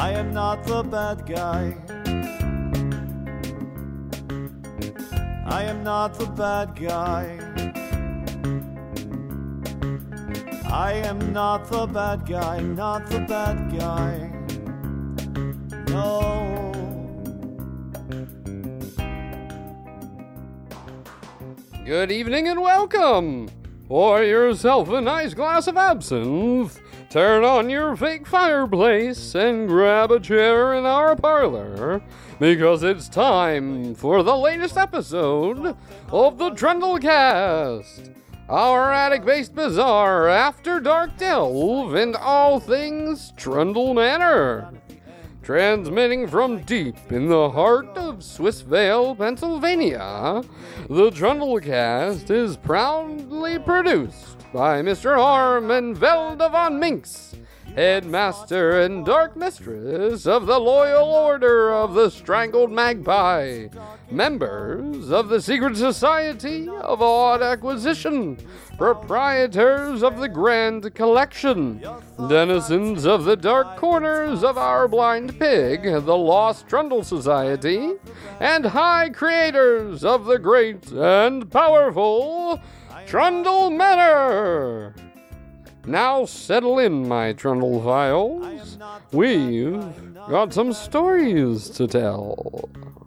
I am not the bad guy. I am not the bad guy. I am not the bad guy, not the bad guy. No. Good evening and welcome! Pour yourself a nice glass of absinthe, turn on your fake fireplace, and grab a chair in our parlor, because it's time for the latest episode of the Trundlecast, our attic-based bizarre after-dark delve into all things Trundle Manor. Transmitting from deep in the heart of Swissvale, Pennsylvania, the Trundlecast is proudly produced by Mr. Harm and Velda von Minx, headmaster and dark mistress of the Loyal Order of the Strangled Magpie, members of the Secret Society of Odd Acquisition, proprietors of the Grand Collection, denizens of the dark corners of our blind pig, the Lost Trundle Society, and high creators of the great and powerful Trundle Manor. Now settle in, my Trundle files. We've got some stories to tell.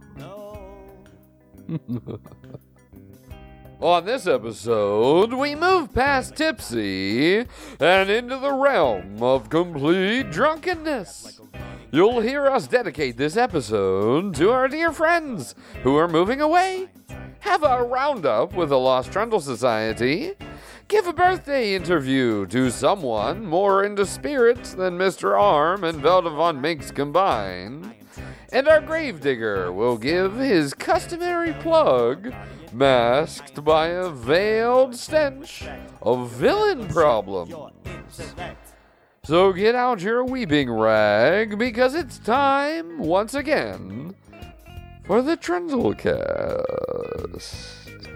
On this episode, we move past tipsy and into the realm of complete drunkenness. You'll hear us dedicate this episode to our dear friends who are moving away, have a roundup with the Lost Trundle Society, give a birthday interview to someone more into spirits than Mr. Arm and Velda von Minx combined, and our gravedigger will give his customary plug, masked by a veiled stench of villain problems. So get out your weeping rag, because it's time, once again, for the Trundlecast.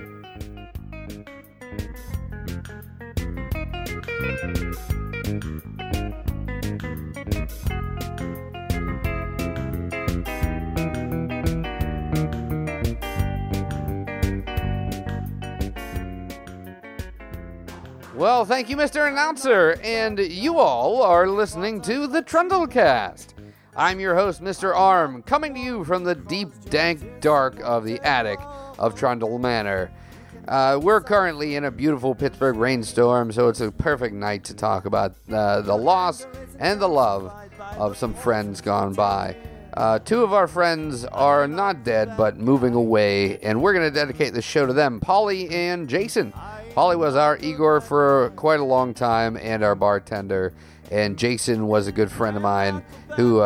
Well, thank you, Mr. Announcer, and you all are listening to the Trundlecast. I'm your host, Mr. Arm, coming to you from the deep, dank dark of the attic of Trundle Manor. We're currently in a beautiful Pittsburgh rainstorm, so it's a perfect night to talk about the loss and the love of some friends gone by. Two of our friends are not dead, but moving away, and we're going to dedicate the show to them, Polly and Jason. Polly was our Igor for quite a long time and our bartender, and Jason was a good friend of mine who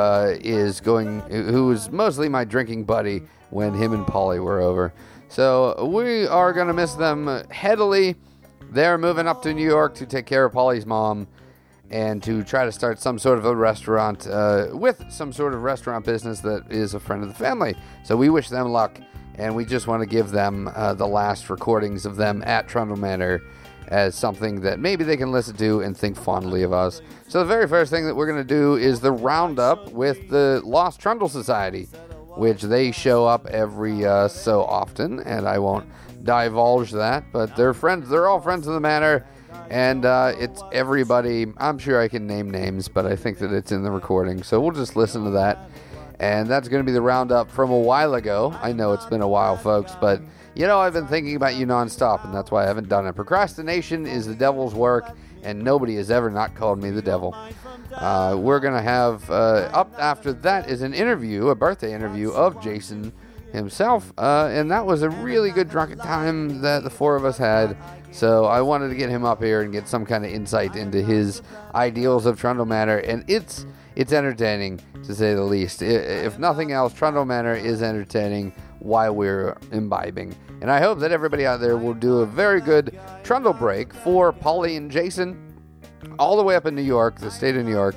was mostly my drinking buddy when him and Polly were over. So we are going to miss them heavily. They're moving up to New York to take care of Polly's mom and to try to start some sort of a restaurant with some sort of restaurant business that is a friend of the family. So we wish them luck. And we just want to give them the last recordings of them at Trundle Manor as something that maybe they can listen to and think fondly of us. So the very first thing that we're going to do is the roundup with the Lost Trundle Society, which they show up every so often, and I won't divulge that, but they're friends. They're all friends of the manor, and it's everybody. I'm sure I can name names, but I think that it's in the recording, so we'll just listen to that. And that's going to be the roundup from a while ago. I know it's been a while, folks, but, you know, I've been thinking about you nonstop, and that's why I haven't done it. Procrastination is the devil's work, and nobody has ever not called me the devil. We're going to have, up after that is an interview, a birthday interview of Jason himself, and that was a really good drunken time that the four of us had. So I wanted to get him up here and get some kind of insight into his ideals of Trundle Manor, and it's entertaining, to say the least. If nothing else, Trundle Manor is entertaining while we're imbibing. And I hope that everybody out there will do a very good Trundle break for Polly and Jason, all the way up in New York, the state of New York,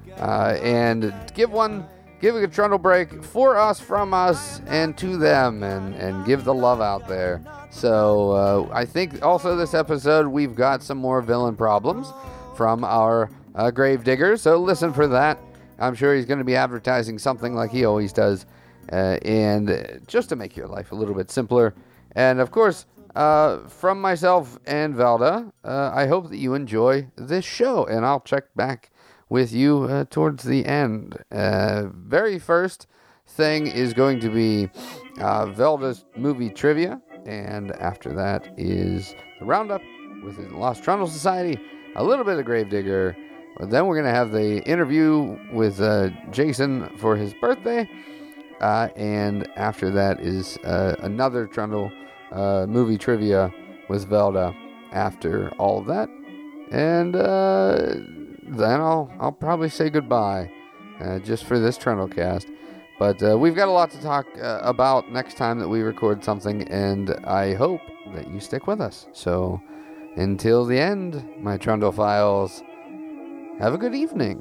and give a Trundle break for us, from us, and to them, and give the love out there. So I think also this episode we've got some more villain problems from our Gravedigger, so listen for that. I'm sure he's going to be advertising something like he always does, and just to make your life a little bit simpler. And of course, from myself and Velda, I hope that you enjoy this show, and I'll check back with you towards the end. Very first thing is going to be Velda's movie trivia, and after that is the roundup with the Lost Trundle Society, a little bit of Gravedigger. Then we're going to have the interview with Jason for his birthday, and after that is another Trundle movie trivia with Velda after all of that, and then I'll probably say goodbye just for this Trundle cast. But we've got a lot to talk about next time that we record something, and I hope that you stick with us. So until the end, my Trundle Files, have a good evening.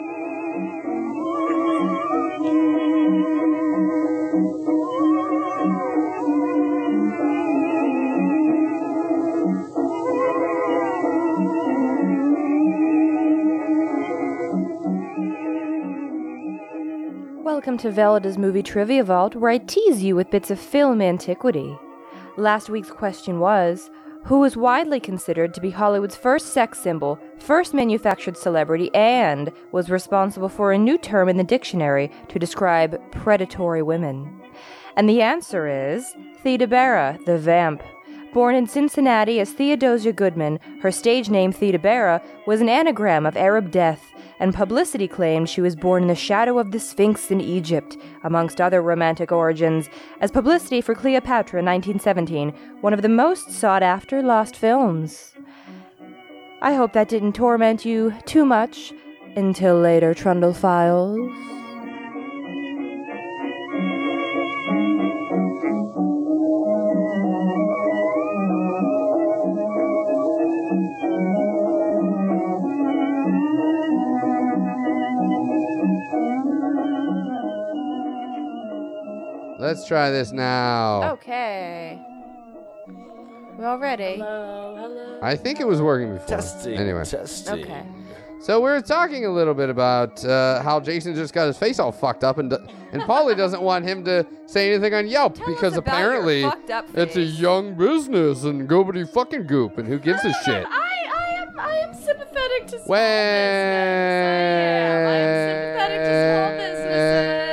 Welcome to Velda's Movie Trivia Vault, where I tease you with bits of film antiquity. Last week's question was, who is widely considered to be Hollywood's first sex symbol, first manufactured celebrity, and was responsible for a new term in the dictionary to describe predatory women? And the answer is Theda Bara, the Vamp. Born in Cincinnati as Theodosia Goodman, her stage name Theda Bara was an anagram of Arab death, and publicity claimed she was born in the shadow of the Sphinx in Egypt, amongst other romantic origins, as publicity for Cleopatra in 1917, one of the most sought-after lost films. I hope that didn't torment you too much. Until later, Trundle Files. Let's try this now. Okay. We all ready? Hello. I think it was working before. Testing. Anyway. Testing. Okay. So we were talking a little bit about how Jason just got his face all fucked up, and Paulie doesn't want him to say anything on Yelp because apparently it's a young business and goobity fucking goop, and who gives a shit? I am sympathetic to small Well, business. I am sympathetic to small businesses.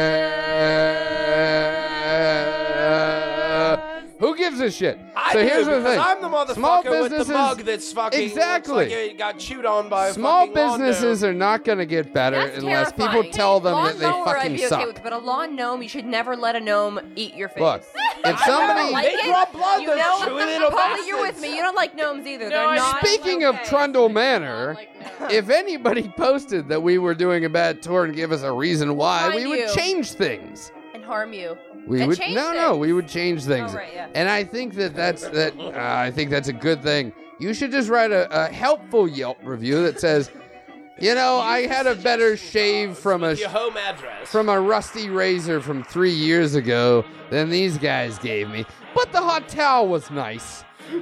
Who gives a shit? I So do, here's the because thing. I'm the motherfucker Small with businesses, the mug that's fucking exactly. looks like it got chewed on by Small a fucking lawn businesses gnome. are not going to get better That's unless terrifying. people tell them Lawn that they mower I'd fucking be okay suck. with, but a lawn gnome, you should never let a gnome eat your face. Look, if somebody... like They it. draw blood, You those know, chewy little Paulie, you're with bastards. me. You don't like gnomes either. No, They're I- not. Speaking of Trundle Manor, if anybody posted that we were doing a bad tour and give us a reason why, find we would you. change things. And harm you. We And would change no, things. we would change things. Oh, right, yeah. And I think that's I think that's a good thing. You should just write a helpful Yelp review that says, you know, I had a better shave from a Your home address. rusty razor from 3 years ago than these guys gave me. But the hot towel was nice.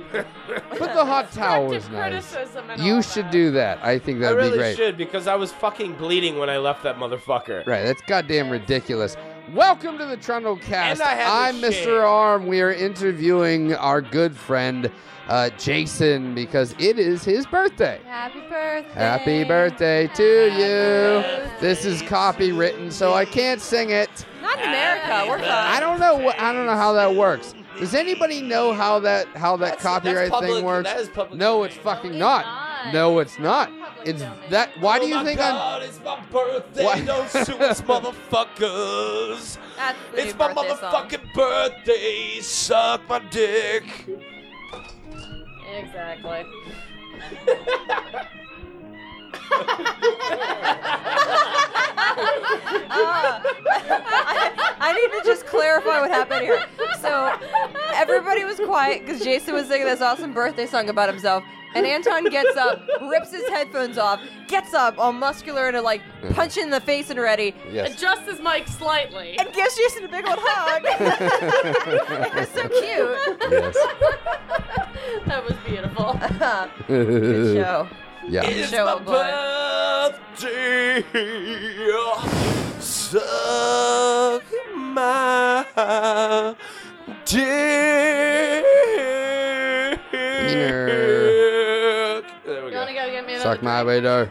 criticism and You all should that. do that. I think I that would really be great. should, because I was fucking bleeding when I left that motherfucker. Right, that's goddamn ridiculous. Welcome to the Trundle Cast. And I had I'm to Mr. shave. Arm. We are interviewing our good friend Jason because it is his birthday. Happy birthday. Happy birthday to you. This is copywritten, so I can't sing it. Not in America. We're fine. I don't know how that works. Does anybody know how that copyright public- thing works? that is public No, domain. it's fucking it's not. not. No, it's not. It's that. Why do Oh you my think God, it's my birthday. Why- Don't sue us, motherfuckers. That's the It's new my birthday song. motherfucking birthday. Suck my dick. Exactly. I need to just clarify what happened here. So everybody was quiet because Jason was singing this awesome birthday song about himself. And Anton gets up, rips his headphones off, gets up all muscular and like punch in the face and ready, Yes. Adjust his mic slightly. and gives Jason a big old hug. It was so cute. Yes. That was beautiful. Good show. Yeah. It's Show my up, boy. birthday. Suck my dick. There we You go. wanna go get me another Suck my drink? waiter.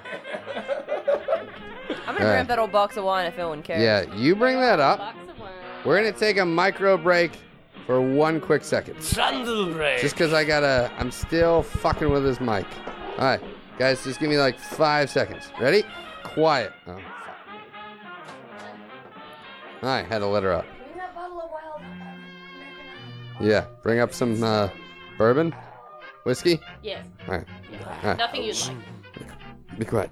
I'm gonna grab that old box of wine if no one cares. Yeah, you bring that up. Box of wine. We're gonna take a micro break for 1 quick second. Trundle break. Just because I'm still fucking with this mic. All right, guys, just give me like 5 seconds. Ready? Quiet. Oh, fuck. All right, had to let her up. Yeah, bring up some bourbon, whiskey. Yes. All right, all right. Nothing you'd like. Be quiet.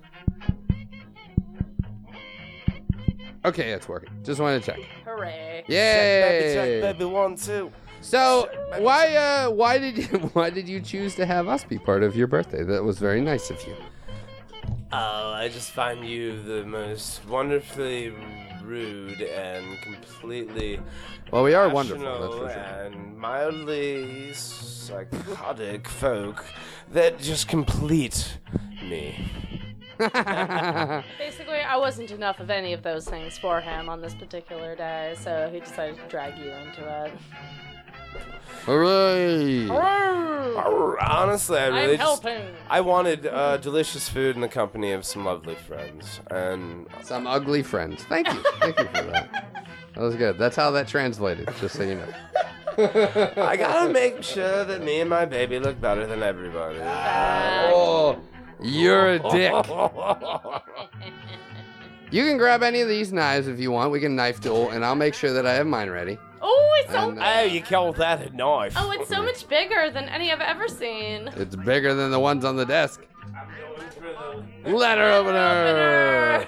Okay, it's working. Just wanted to check. Hooray. Yay! Check, baby, 1, 2. So why did you choose to have us be part of your birthday? That was very nice of you. Oh, I just find you the most wonderfully rude and completely Well, we are wonderful. rational That's for sure. and mildly psychotic folk that just complete me. Basically, I wasn't enough of any of those things for him on this particular day, so he decided to drag you into it. Hooray! Honestly, I really I'm helping. I wanted delicious food in the company of some lovely friends, and Some ugly friends. Thank you. Thank you for that. That was good. That's how that translated, just so you know. I gotta make sure that me and my baby look better than everybody. Oh, you're a dick. You can grab any of these knives if you want. We can knife duel, and I'll make sure that I have mine ready. Oh, it's so And, Oh, you call that a knife? Oh, it's so much bigger than any I've ever seen. It's bigger than the ones on the desk. Letter opener.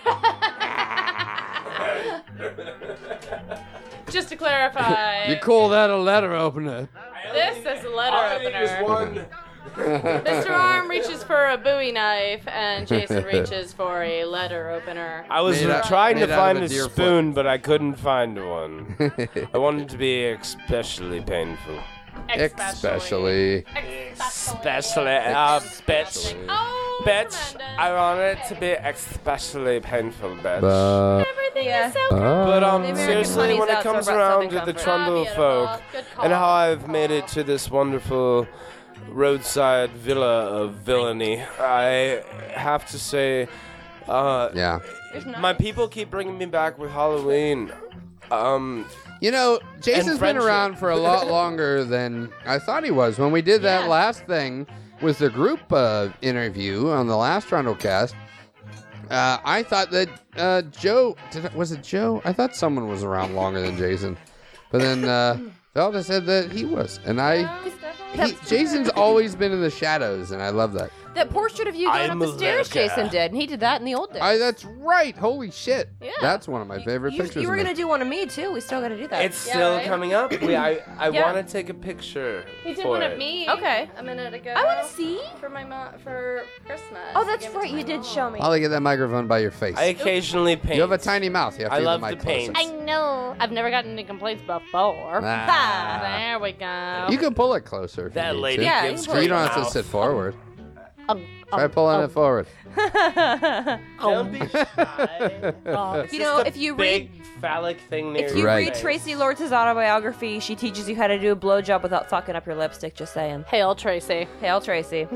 Just to clarify, You call that a letter opener? this is a letter opener. Mr. Arm reaches for a Bowie knife, and Jason reaches for a letter opener. I was Made out- trying to made out find of a a deer spoon, but I couldn't find one. I wanted it to be especially painful. Especially. Especially, bitch. Oh, Bitch, tremendous. I want it to be especially painful, bitch. Everything Yeah. is so But The American seriously, honey's when it out, so comes I brought around Southern to the Comfort. Trundle beautiful. folk Good and call. how I've made it to this wonderful roadside villa of villainy, I have to say, Yeah. my people keep bringing me back with Halloween. You know, Jason's been friendship. around for a lot longer than I thought he was. When we did that Yeah. last thing with the group interview on the last Trundlecast, I thought that Joe... Was it Joe? I thought someone was around longer than Jason. But then Velda said that he was. And Jason's always been in the shadows, and I love that. That portrait of you going I'm up the stairs, America. Jason did, and he did that in the old days. That's right. Holy shit. Yeah. That's one of my favorite pictures. You were of me. gonna do one of me too. We still gotta do that. It's still right? coming up. I Yeah. want to take a picture. He did for one it. of me. Okay. A minute ago. I want to see. for my mom for Christmas. Oh, that's I gave it right. to my You did mom. show me. I'll get that microphone by your face. I occasionally paint. You have a tiny mouth. You have to I get love the mic to paint. closer. I know. I've never gotten any complaints before. Ah. There we go. You can pull it closer. If That you need lady to. Yeah, gives you can You great don't have to mouth. sit forward. Um, Try pulling it forward. Don't be shy. You know, if you read Big phallic thing near if you your Right. read face. Tracy Lords' autobiography, she teaches you how to do a blowjob without fucking up your lipstick. Just saying. Hail Tracy. Hail Tracy.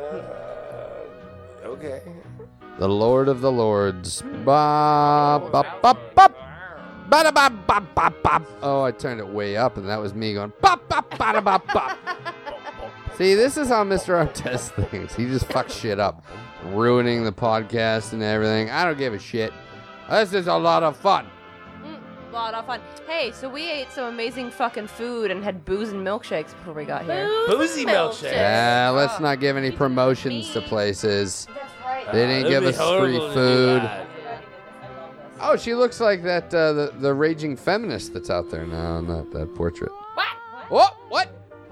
Okay. The Lord of the Lords. Ba ba ba ba. Ba ba ba ba ba. Oh, I turned it way up, and that was me going ba ba ba ba ba. See, this is how Mr. Arm does things. He just fucks shit up, ruining the podcast and everything. I don't give a shit. This is a lot of fun. Lot of fun. Hey, so we ate some amazing fucking food and had booze and milkshakes before we got here. Boozy milkshake. Yeah, let's not give any promotions to places. They didn't It'd give be us free horrible to do food. that. Oh, she looks like that the raging feminist that's out there now on that portrait. What? What?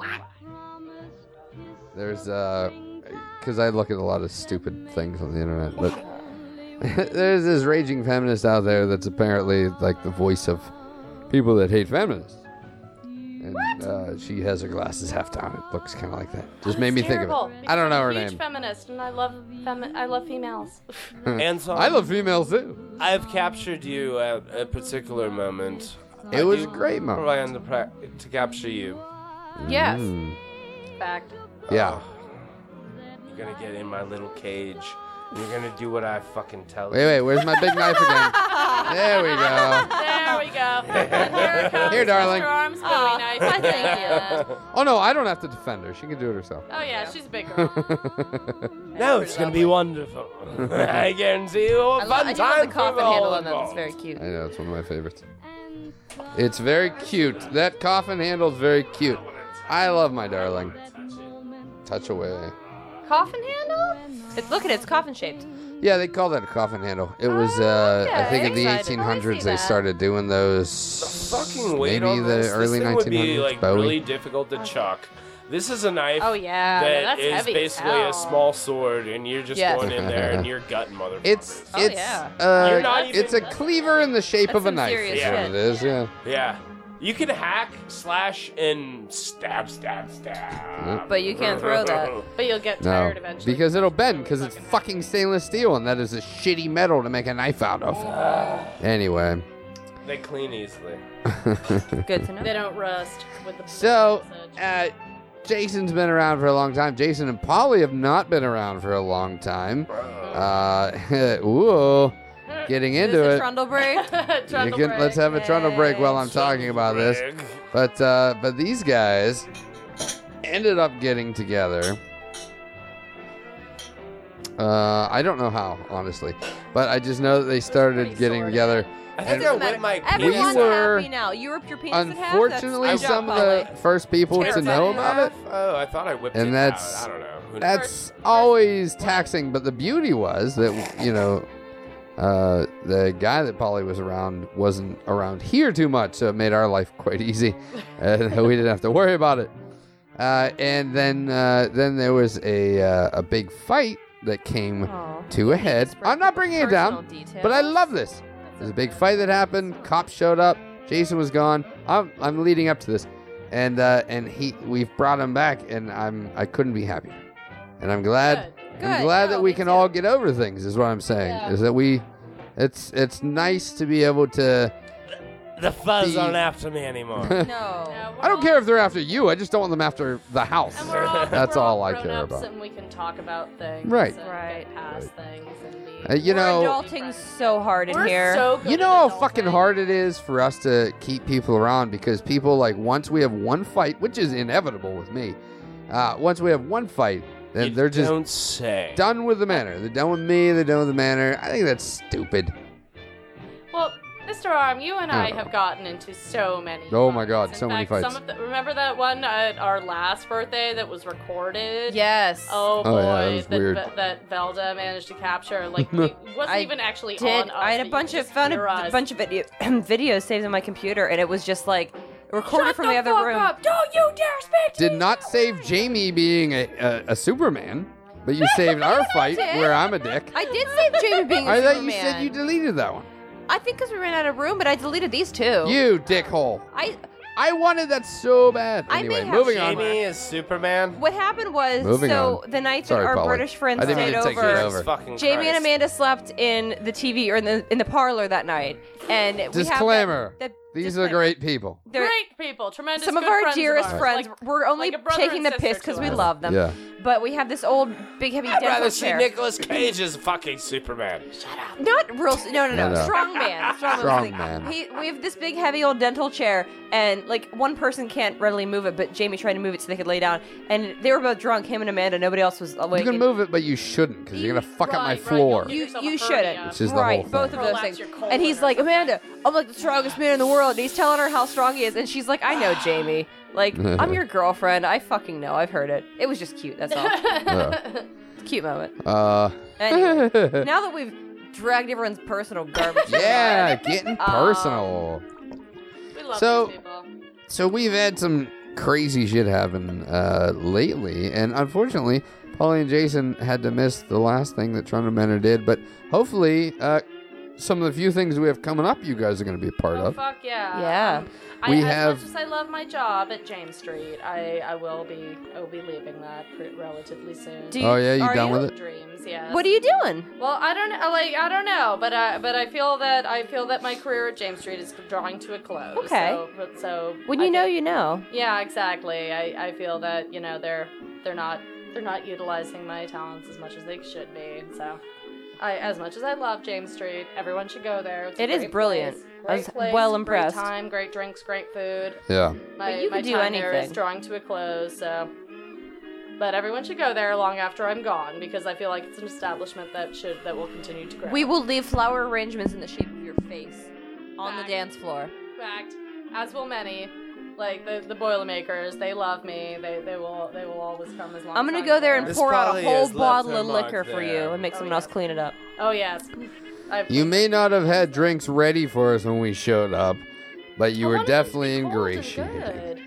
There's because I look at a lot of stupid things on the internet, but there's this raging feminist out there that's apparently like the voice of people that hate feminists. And she has her glasses half down. It looks kind of like that. Just made me think of Terrible. it. I don't know her I'm a name. huge feminist, and I love females. Anton, I love females too. I've captured you at a particular moment. It was a great moment. Plan to capture you. Yes. Mm. Fact. Yeah. You're gonna get in my little cage. And you're gonna do what I fucking tell you. Wait, where's my big knife again? There we go. There we go. And here comes Here, darling. Mr. Arm's Bowie knife. Why, thank you. Oh no, I don't have to defend her. She can do it herself. Oh yeah, she's a big girl. No, it's gonna be wonderful. I guarantee you a fun I do love time the for coffin all handle on them. It's involved. very cute. I know, it's one of my favorites. It's very cute. That coffin handle's very cute. I love my darling. Touch away. Coffin handle? Look at it. It's coffin shaped. Yeah, they call that a coffin handle. It was, I think in the exciting. 1800s they that. started doing those. Fucking weight maybe on the this. early This thing 1900s. would be like Bowie. really difficult to chuck. This is a knife. Oh yeah, that that's is heavy as basically hell. a small sword, and you're just Yes. going in there and you're gutting motherfuckers. It's Oh, yeah. You're not it's a even- cleaver in the shape That's of a some knife. serious Is what shit. it is. Yeah. Yeah. You can hack, slash, and stab, stab, stab. But you can't throw that. But you'll get No, tired eventually. because it'll bend because it's fucking stainless steel, and that is a shitty metal to make a knife out of. Anyway, They clean easily. Good to know. they don't rust with the so message. Jason's been around for a long time. Jason and Polly have not been around for a long time. Ooh, getting into Is it. it Trundle break? You can, let's have a trundle break while I'm talking about this. But these guys ended up getting together. I don't know how, honestly, but I just know that they started getting together. I think I whipped my Everyone's penis. were- happy now. You ripped your penis in half. Unfortunately, That's some of Polly. the first people to know about it. Oh, I thought I whipped And it that's- out. I don't know. Who knows? That's always taxing, but the beauty was that, you know, the guy that Polly was around wasn't around here too much, so it made our life quite easy, and we didn't have to worry about it. And then there was a big fight that came Aw. to a head. Just bring I'm not people's bringing it down, personal details. but I love this. There's a big fight that happened. Cops showed up. Jason was gone. I'm leading up to this, and we've brought him back, and I couldn't be happier. And I'm glad. Good. I'm glad No, that we me can too. all get over things. Is what I'm saying. Yeah. Is that it's nice to be able to. The fuzz the- aren't after me anymore. No. Yeah, we're I don't all- care if they're after you. I just don't want them after the house. And we're all, That's we're all I grown care ups about. And we can talk about things. Right. And Right. Get past things and be. You know, We're adulting so hard in We're here. so good you at know how adulting. fucking hard it is for us to keep people around because people like once we have one fight, which is inevitable with me. Once we have one fight, then You they're just don't say. done with the manor. They're done with me. They're done with the manor. I think that's stupid. Well, Mr. Arm, you and I Oh. have gotten into so many. Oh my fights. God, In so many fact, fights. Some of the, remember that one at our last birthday that was recorded? Yes. Oh boy, Oh, yeah, that was weird. that Velda managed to capture. Like it wasn't I even actually Did on us. I had but a you bunch could of just found hear a us. bunch of videos saved on my computer, and it was just like recorded Shut from the other fuck room. Up. Don't you dare speak to Did me not that save way. Jamie being a Superman, but you saved our fight did. where I'm a dick. I did save Jamie being a I thought Superman. you said you deleted that one. I think because we ran out of room, but I deleted these two. You dickhole. I wanted that so bad. I may Anyway, have moving on. Jamie is Superman. What happened was, Moving so on. the night Sorry, that our Polly. British friends I didn't mean stayed to take over, you Jesus over. fucking Jamie and Christ. Amanda slept in the TV or in the parlor that night, and we have Disclaimer. that These are disclaimer. great people. They're- Great people, tremendous. Some of good our friends dearest ours. friends. Like, We're only like a brother taking and the sister piss to because we us. love them. Yeah. But we have this old, big, heavy I'd dental rather see chair. Nicolas Cage as fucking Superman. Not real. No. No. Strong man. Strong man. We have this big, heavy old dental chair, and like one person can't readily move it, but Jamie tried to move it so they could lay down. And they were both drunk. Him and Amanda. Nobody else was awake. You can move it, but you shouldn't because you're gonna fuck up my Right, floor. you'll You yourself a you shouldn't. hernia. Which is the right, whole thing. both of those Prolapse things. your colon And he's or like, something. Amanda, I'm like the strongest man in the world. And he's telling her how strong he is, and she's like, I know, Jamie. Like, I'm your girlfriend. I fucking know. I've heard it. It was just cute. That's all. Yeah. Cute moment. Anyway. Now that we've dragged everyone's personal garbage. Yeah, getting personal. We love So- these people. So we've had some crazy shit happen lately, and unfortunately, Polly and Jason had to miss the last thing that Trundle Manor did. But hopefully, some of the few things we have coming up you guys are going to be a part Oh, of. fuck yeah. Yeah. We as have- much as I love my job at James Street, I will be leaving that relatively soon. Do Oh, yeah, you are done with it? Dreams, yes. What are you doing? Well, I don't know, but I feel that my career at James Street is drawing to a close. Okay. So When I you know, think- you know. Yeah, exactly. I feel that they're not utilizing my talents as much as they should be. So, as much as I love James Street, everyone should go there. It's a It is great brilliant. place. I was Great place, well impressed. Great time, great drinks, great food. Yeah. My, you my could do time there is anything. drawing to a close. So, but everyone should go there long after I'm gone because I feel like it's an establishment that will continue to grow. We will leave flower arrangements in the shape of your face on the Fact. dance floor. Fact, as will many. Like the Boilermakers, they love me. They will always come as long. I'm as gonna go there and This pour out a probably whole has left bottle her of mark liquor for there. you and make someone else clean it up. Oh yes. You may not have had drinks ready for us when we showed up, but you were definitely ingratiating.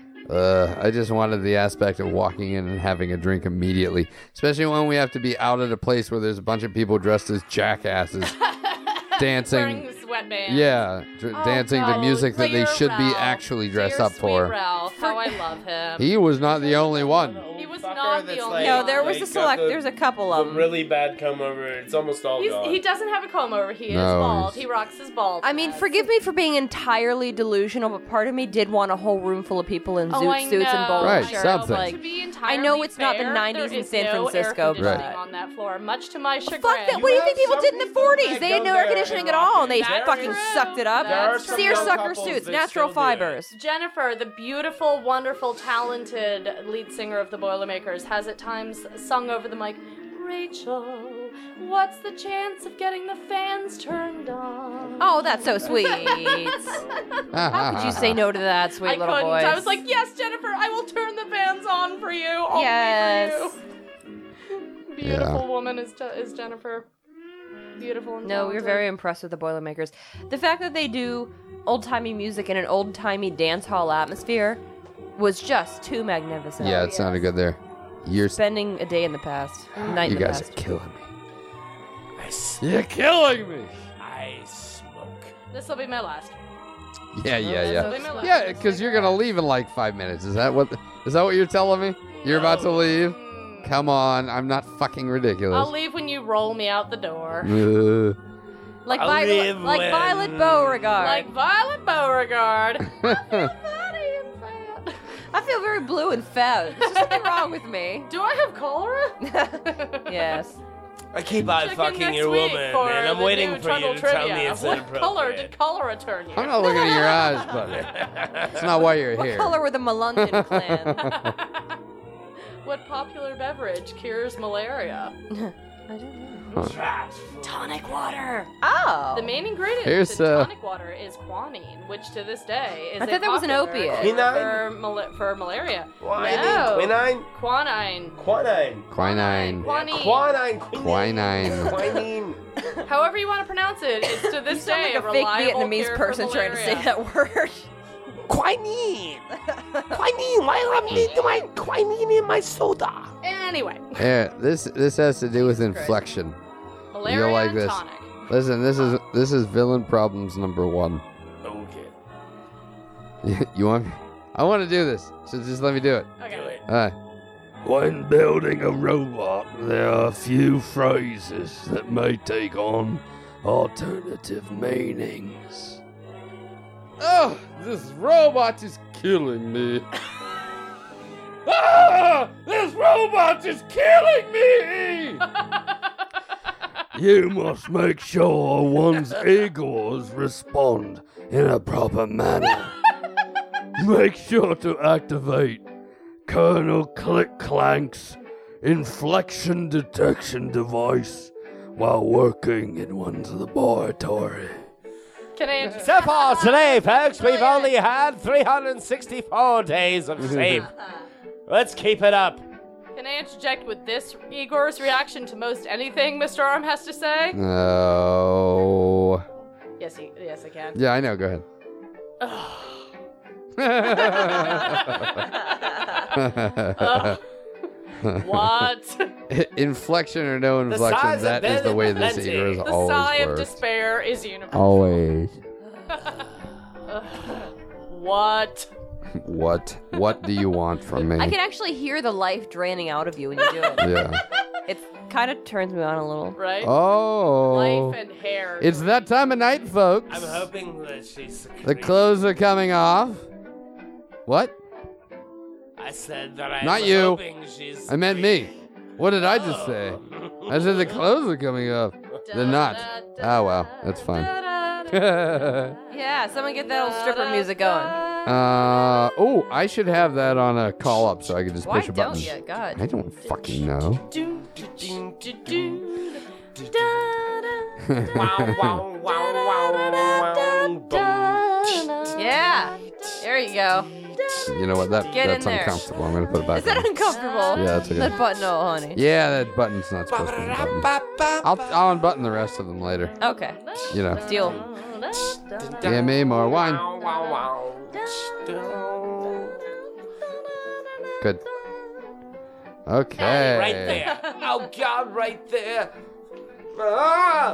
I just wanted the aspect of walking in and having a drink immediately, especially when we have to be out at a place where there's a bunch of people dressed as jackasses dancing. Wearing sweatbands. Yeah, dancing to Oh, music that they dear should be Ralph. actually dressed Dear up sweet for. Ralph, how I love him. He was not the only one. He was Fucker not the that's only like- No, one. there was They a got select. the- There's a couple of The them. really bad come over. It's almost all gone. He doesn't have a comb over. He is No, bald. he's- He rocks his bald. I mean, head. forgive me for being entirely delusional, but part of me did want a whole room full of people in Oh, I suits and know, bowler Right, I shirts. know, something. but Like, to be I know entirely it's not the fair, 90s there in is San no Francisco, air conditioning Right. on that floor, much to my chagrin. fuck that. What do you think people did in the 40s? They had no air there conditioning and at all, and they That's fucking true. sucked it up. There are That's some true. young Seersucker couples suits, that natural still do it. fibers. Jennifer, the beautiful, wonderful, talented lead singer of the Boilermakers, has at times sung over the mic, Rachel, what's the chance of getting the fans turned on? Oh, that's so sweet. How could you say no to that, sweet I little couldn't. voice? I was like, yes, Jennifer, I will turn the fans on for you. Only Yes. for you. Beautiful woman is Jennifer. Beautiful and No, we were talented. very impressed with the Boilermakers. The fact that they do old-timey music in an old-timey dance hall atmosphere was just too magnificent. Yeah, it sounded good there. You're Spending a day in the past, night you in the guys are past. killing me. You're killing me. I smoke. This will be my last. Yeah. This'll be my last. Yeah, because you're gonna leave in like 5 minutes. Is that what you're telling me? You're about to leave? Come on, I'm not fucking ridiculous. I'll leave when you roll me out the door. Like, I'll Violet, live like when- Violet Beauregard. Like Violet Beauregard. I feel fatty and fat. I feel very blue and fat. There's something wrong with me. Do I have cholera? Yes. I keep on Check in fucking next your week woman, for and I'm the waiting new for you Trundle to tell me trivia. it's What color inappropriate. did cholera turn you? I'm not looking at your eyes, buddy. That's not why you're What here. color were the Melunton clan? What popular beverage cures malaria? I don't know. Tonic water. Oh. The main ingredient Here's, in tonic water is quinine, which to this day is I thought that was an popular opiate. cure Quinine? for malaria. Quinine? No. Quinine? Quinine. Quinine. Quinine. Quinine. Quinine. Quinine. Quinine. However you want to pronounce it, it's to this Sound day like a a fake reliable Vietnamese cure person for trying to say malaria. that word. Quinine. Quinine. Why am I doing quinine in my soda? Anyway, Yeah, this has to do with inflection. malaria like and this. tonic. Listen, this is villain problems number 1. Okay. You want me? I want to do this, so just let me do it. Okay. Alright. When building a robot, there are a few phrases that may take on alternative meanings. Oh, this robot is killing me. This robot is killing me! You must make sure one's egos respond in a proper manner. Make sure to activate Colonel Click Clank's inflection detection device while working in one's laboratory. Can I So far today, folks, we've only had 364 days of sleep. Let's keep it up. Can I interject with this Igor's reaction to most anything Mr. Arm has to say? Oh. Yes, I can. Yeah, I know. Go ahead. What? Inflection or no inflection, size of that is the way this plenty. ear has The always sigh of worked. despair is universal. Always. What? What do you want from me? I can actually hear the life draining out of you when you do it. Yeah. It kind of turns me on a little. Right? Oh. Life and hair. It's that time of night, folks. I'm hoping that she's The clothes are coming off. What? I said that I'm Not you. hoping she's I meant me. What did I just say? I said the clothes are coming off. They're not. Oh, well. That's fine. Yeah, someone get that old stripper music going. Oh, I should have that on a call up so I could just Why push a don't button. you? God. I don't fucking know. wow, wow, wow, wow, wow. Yeah. There you go. You know what? Get That's in there. uncomfortable. I'm gonna put it back Is that on. uncomfortable? Yeah, that's okay. That button, oh, honey. Yeah, that button's not supposed to be buttoned. I'll unbutton the rest of them later. Okay. You know. Deal. Give me more wine. Wow, wow, wow. Good. Okay. Right there. Oh, God, right there. Ah!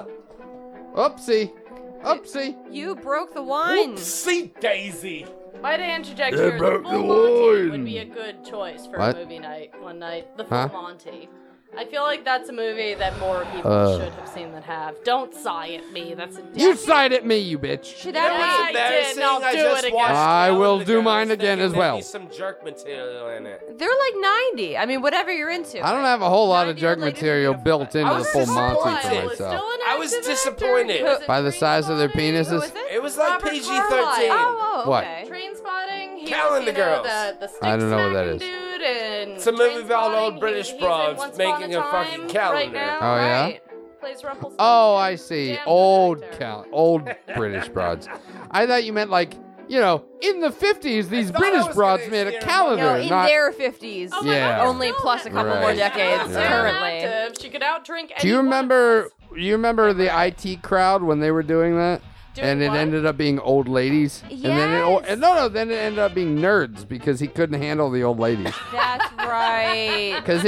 Oopsie. Oopsie. You broke the wine. Whoopsie daisy. Might I interject here? The broke Full the Monty line. would be a good choice for What? a movie night one night. The Full Huh? Monty. I feel like that's a movie that more people should have seen than have. Don't sigh at me. That's a You sighed at me, you bitch. Should Yeah, that I did, and I'll I do just it again. watched I will Calendar do Girls mine again thinking as there'd well. be some jerk material in it. be? They're like 90. I mean, whatever you're into. I don't have a whole lot of 90 jerk ladies are material beautiful. built into I the was full disappointed. Monty for Still myself. I was disappointed. By the size of their penises? Who is it? It was like Robert PG-13. Carlyle. Oh, What? okay. Train Spotting. He Calendar was, you know, Girls. The stick I don't know what that smacking is. Dude and It's a movie about Trainspotting. old British He's in broads Once Upon making a fucking Time calendar. Right now, Oh, yeah? right? Plays Rumpelstiltskin. Oh, I see. Damn good Old actor. old British broads. I thought you meant like, you know, in the 50s, these thought I British was broads gonna made a hear calendar. No, in not, their 50s. Oh my Yeah. God, Only still plus a couple more Right. decades Yeah. currently. Active. She could outdrink Do you any one of remember? us. You remember the IT crowd when they were doing that? Doing And it what? ended up being old ladies. And then Yes. then it ended up being nerds because he couldn't handle the old ladies. That's right. Because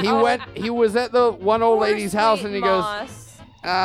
he was at the one old Poor lady's house sweet and he goes, Moss.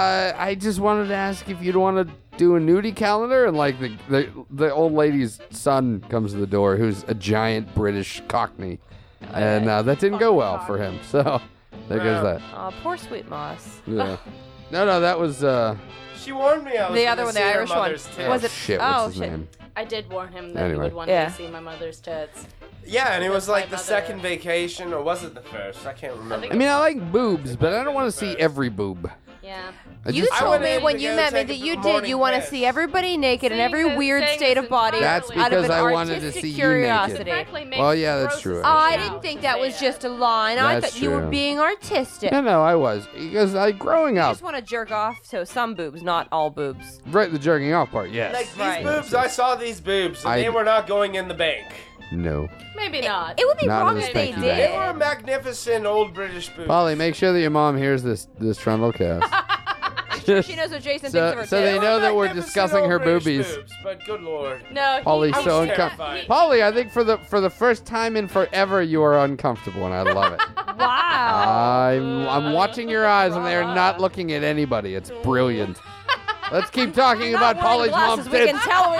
I just wanted to ask if you'd want to do a nudie calendar, and like the old lady's son comes to the door, who's a giant British Cockney, and that didn't go well for him. So there goes that. Oh, poor sweet Moss. Yeah. No, that was She warned me I was The gonna other one, see the her Irish one. mother's tits. Was it- shit. oh, What's his shit. name? I did warn him that he Anyway. would want Yeah. to see my mother's tits. Yeah, and it was With like my the mother. second vacation, or was it the first? I can't remember. I mean, I like boobs, but I don't want to see every boob. Yeah. I You just I told went me in when to you go met me take that a you did. morning You want to piss. see everybody naked in every Saying this- weird saying state this of body That's entirely. out of because an I wanted to artistic see you curiosity. naked. Frankly, makes Well, yeah, that's gross true, as I shit didn't out think to that say was it. just a line. I That's thought you were true. being artistic. No, I was because growing I up, just want to jerk off to some boobs, not all boobs. right, the jerking off part, yes. Like these Right. boobs, I saw these boobs, and I- they were not going in the bank. No. Maybe not. It would be Not wrong in if the they spanky did. bank. They were magnificent old British boobs. Polly, make sure that your mom hears this Trundlecast. She knows what Jason So- thinks of her so tits. they know that we're Magnificent discussing old her British boobies. boobs, but good lord. No, Polly's I so was uncomfortable. terrified. Polly, I think for the first time in forever, you are uncomfortable, and I love it. Wow. I'm watching your eyes, and they are not looking at anybody. It's brilliant. Let's keep talking Not about wearing Polly's mom's glasses, we tits. can tell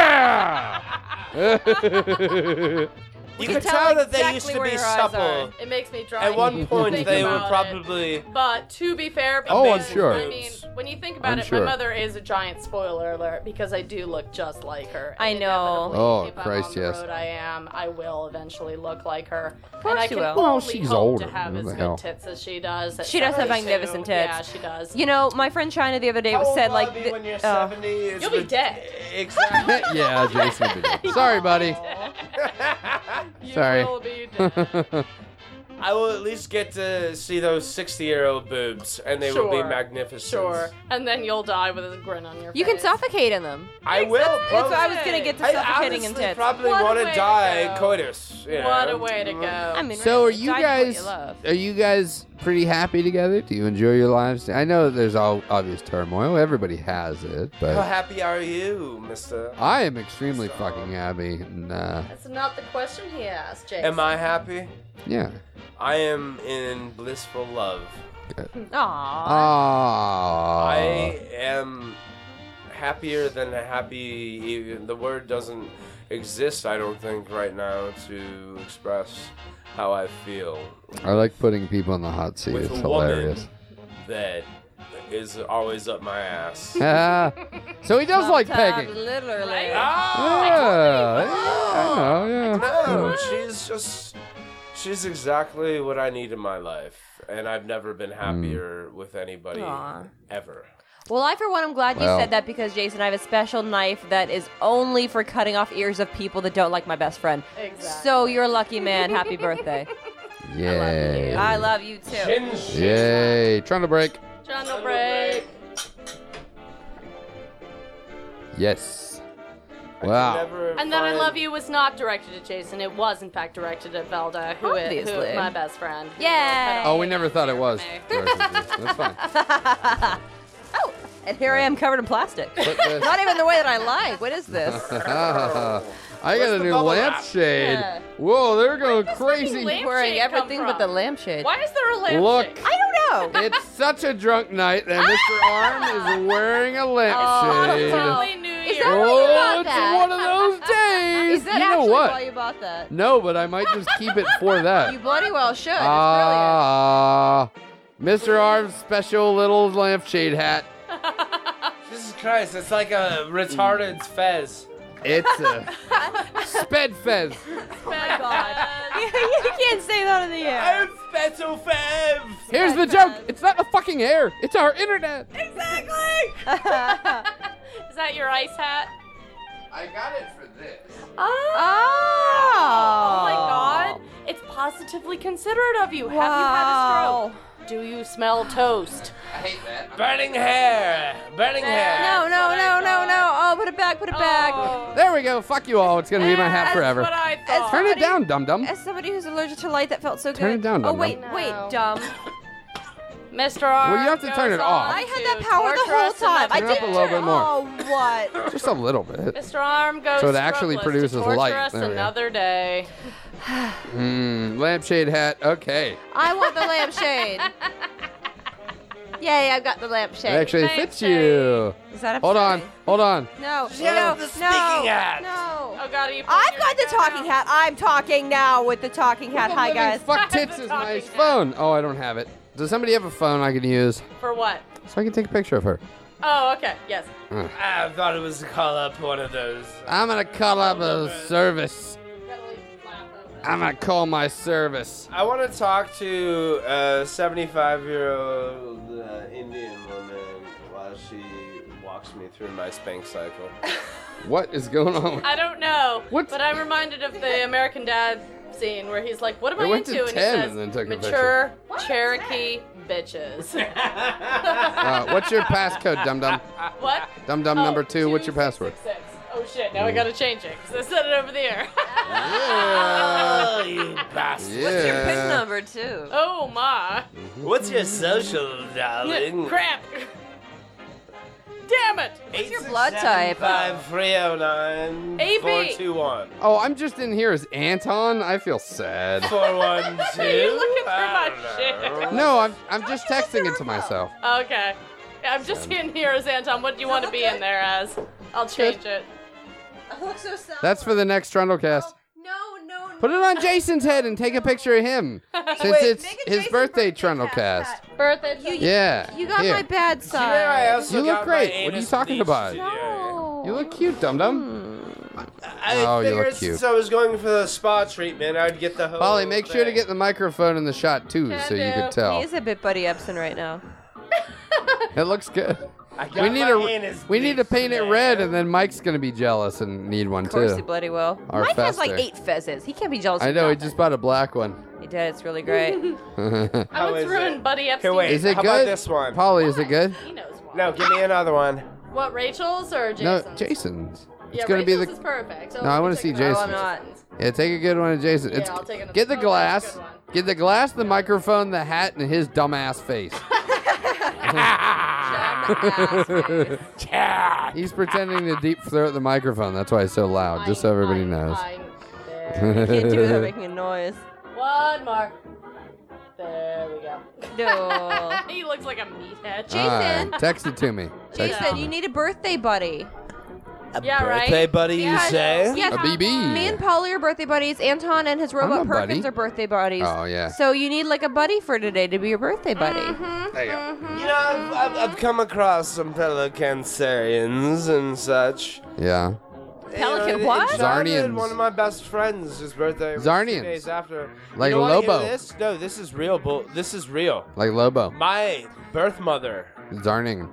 Yeah. You can could tell tell that they exactly used to where be your eyes supple. are. It makes me dry. At one point, think they were about it. probably. But to be fair, Oh, I'm amazing sure. I boobs. mean, when you think about I'm it, sure. my mother is a giant spoiler alert because I do look just like her. I And know. inevitably, Oh, if Christ, I'm on the yes. road I will eventually look like her. course and I you can will. only Well, she's hope older. to have What as the good hell? tits as she does. at She does have 72. magnificent tits. Yeah, she does. You know, my friend China the other day How old said will like, I be th- when you're 70? It's You'll be dead. Exactly. Yeah, Jason. would be- Sorry, buddy. You Sorry. will be dead. I will at least get to see those 60-year-old boobs, and they will be Sure. magnificent. Sure. And then you'll die with a grin on your face. you can suffocate in them. I will. That's what I probably. was gonna get to I suffocating in honestly tits. probably What a want way to to die go. coitus. You What know? a way to go. I mean, So, are really, you die for what guys? you love. Are you guys pretty happy together? Do you enjoy your lives? I know that there's all obvious turmoil. Everybody has it, How but happy are you, Mister? I am extremely fucking happy. And That's not the question he asked, Jason. Am I happy? yeah, I am in blissful love. Aww. Aww. I am happier than happy. The word doesn't exist, I don't think, right now to express how I feel. I like putting people in the hot seat. With It's a hilarious. woman that is always up my ass. Ah, so he does like Sometimes pegging. literally. Right? Yeah, I know, yeah. No, she's exactly what I need in my life, and I've never been happier with anybody Aw. ever. Well, I, for one, am glad you Well. said that because, Jason, I have a special knife that is only for cutting off ears of people that don't like my best friend. Exactly. So you're a lucky man. Happy birthday. Yay. I love you, too. Yay. Trying to break. Trundle break. Yes. Wow. And then I Love You was not directed at Jason. It was, in fact, directed at Velda, who is Obviously. my best friend. Yay. Oh, we never thought it was. Me. That's fine. Oh, and here I am covered in plastic. Put this- Not even the way that I like. What is this? I got a the new bubble wrap? lampshade. Yeah. Whoa, they're going this crazy. fucking lamp- Wearing Lampshade come everything but from? the lampshade. Why is there a lampshade? Look. I don't know. It's such a drunk night that Mr. Arm is wearing a lampshade. Totally New Year. Is that why you got Oh, that? it's one of those days. Is that You know actually what? why you bought that? No, but I might just keep it for that. You bloody well should. It's Ah, Mr. Arm's special little lampshade hat. Jesus Christ, it's like a retarded fez. It's a sped fez. Oh my God. brilliant. You can't say that in the air. Special fez. Here's the joke. It's not the fucking air. It's our internet. Exactly. Is that your ice hat? I got it for this. Oh my God. It's positively considerate of you. Have you had a stroke? Do you smell toast? I hate that. Burning hair. Burning hair. No. Oh, put it back. Oh, There we go. Fuck you all. It's gonna be my hat that's forever. what I thought. Turn it down, dum dum. As somebody who's allergic to light, that felt so good. Turn it down, Oh, Dum-Dum. wait, No. dumb. Mr. R. Well, you have to turn it off. I had that power the whole time. I Turn it up did a little bit more. Oh, what? Just a little bit. Mr. Arm goes So it actually strokeless produces to torture light. us There we go. another day. Lampshade hat. Okay. I want the lampshade. Yay, I've got the lampshade. It actually fits you. Is that Hold on. upsetting? Hold on. No, She has the speaking hat. No. Oh God, are you I've got the talking hat. I'm talking now with the talking hat. Hi, guys. Fuck I have tits the is my talking hat. phone. Oh, I don't have it. Does somebody have a phone I can use For what? so I can take a picture of her? Oh, okay. Yes. I thought it was to call up one of those. I'm gonna call up a service. I'm gonna call my service. I want to talk to a 75-year-old Indian woman while she walks me through my spank cycle. What is going on? I don't know. What? But I'm reminded of the American Dad scene where he's like, "What am It I went to into?" And 10 he says, and then took a "Mature Cherokee bitches." What's your passcode, dum dum? What? Dum dum Oh, number 2. What's your password? 2666. Oh shit! Now I gotta change it because I said it over the air. Oh, you bastard. Yeah. What's your PIN number, too? Oh my! What's your social, darling? Crap! Damn it! What's your blood type? 309 AB. 421 Oh, I'm just in here as Anton. I feel sad. 412. You're looking through my shit. No, I'm just texting it to myself. Okay. I'm just in here as Anton. What do you want to be in there as? I'll change it. I look so sad. That's for the next Trundlecast. No. Put it on Jason's head and take a picture of him, since it's make a his Jason birthday birthday Trundlecast. hat. Birthday. Yeah. You got here. my bad I side. also You look got great. my What are you anus talking bleached about? today. Oh. You look cute, dum dum. I Oh, you figured look cute. since I was going for the spa treatment, I'd get the whole Polly, make sure to thing. get the microphone in the shot too, so you do. could tell. He is a bit Buddy Epson right now. It looks good. I got We need my to anus bleached paint it today. red, and then Mike's gonna be jealous and need one Of course he too. bloody will. Our Mike has like fester. 8 fezzes. He can't be jealous I of know. He nothing. just bought a black one. He did. It's really great. I How once is ruined it? Buddy Epstein. Here, wait. Is it How good? about this one? Polly, is it good? He knows why. No, give me another one. What, Rachel's or No, Jason's? Jason's. It's Yeah, gonna be Rachel's the. is perfect. So No, I let me wanna take see another Jason's. one. I'm not. Yeah, take a good one of Jason. Yeah, I'll take another. Get the Oh, glass. that's a good one. Get the glass, the microphone, the hat, and his dumbass face. He's pretending to deep throat the microphone. That's why it's so loud, just so everybody knows. You can't do it without making a noise. One more. No. He looks like a meathead. Jason. Text it to me. Text Jason, you need a birthday buddy. Yeah, Birthday right? buddy, you say? Yeah, A BB. me and Polly are birthday buddies. Anton and his robot a buddy. Perkins are birthday buddies. Oh, yeah. So you need like a buddy for today to be your birthday buddy. There you go. You know, I've come across some fellow Cancerians and such. Yeah. Pelican in what? childhood, Zarnians. One of my best friends, his birthday was 2 Zarnians. days after. Like you know what, Lobo. hear this? No, this is real. This is real. Like Lobo. My birth mother, Zarning.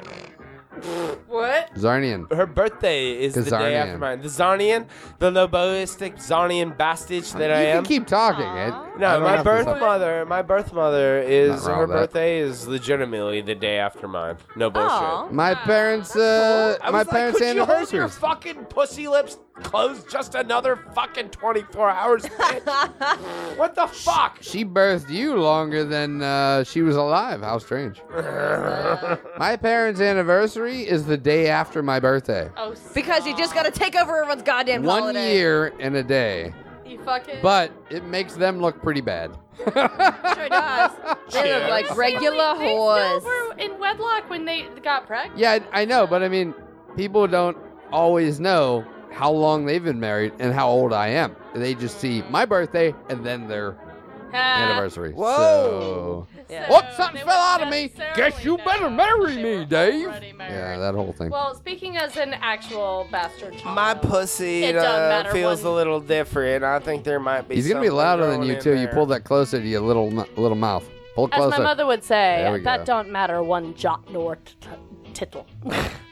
What? Zarnian. her birthday is the day Zarnian. after mine. The Zarnian, the Loboistic Zarnian bastard that I You am. can keep talking. I No, don't my have to birth stop. mother. My birth mother is Not wrong her with that. birthday is legitimately the day after mine. No bullshit. Aw. My parents, I my was parents' like, could you hold your anniversaries. fucking pussy lips closed just another fucking 24 hours, bitch? What the fuck? She birthed you longer than she was alive. How strange. My parents' anniversary is the day after my birthday. Oh, Because you just gotta take over everyone's goddamn 1 holiday. year and a day. you fucking. But it makes them look pretty bad. Sure does. They look like regular they whores. still were in wedlock when they got pregnant. Yeah, I know, but I mean, people don't always know how long they've been married and how old I am. They just see my birthday and then their anniversary. Whoa. Yeah. What? Something fell out of me. Guess you better marry me, Dave. Yeah, Yeah, that whole thing. Well, speaking as an actual bastard child. My pussy It doesn't matter feels when- a little different. I think there might be. He's gonna be something louder than going you in too. You there. pull that closer to your little mouth. Pull it As closer. my mother would There we say, that go. don't matter one jot nor tittle. You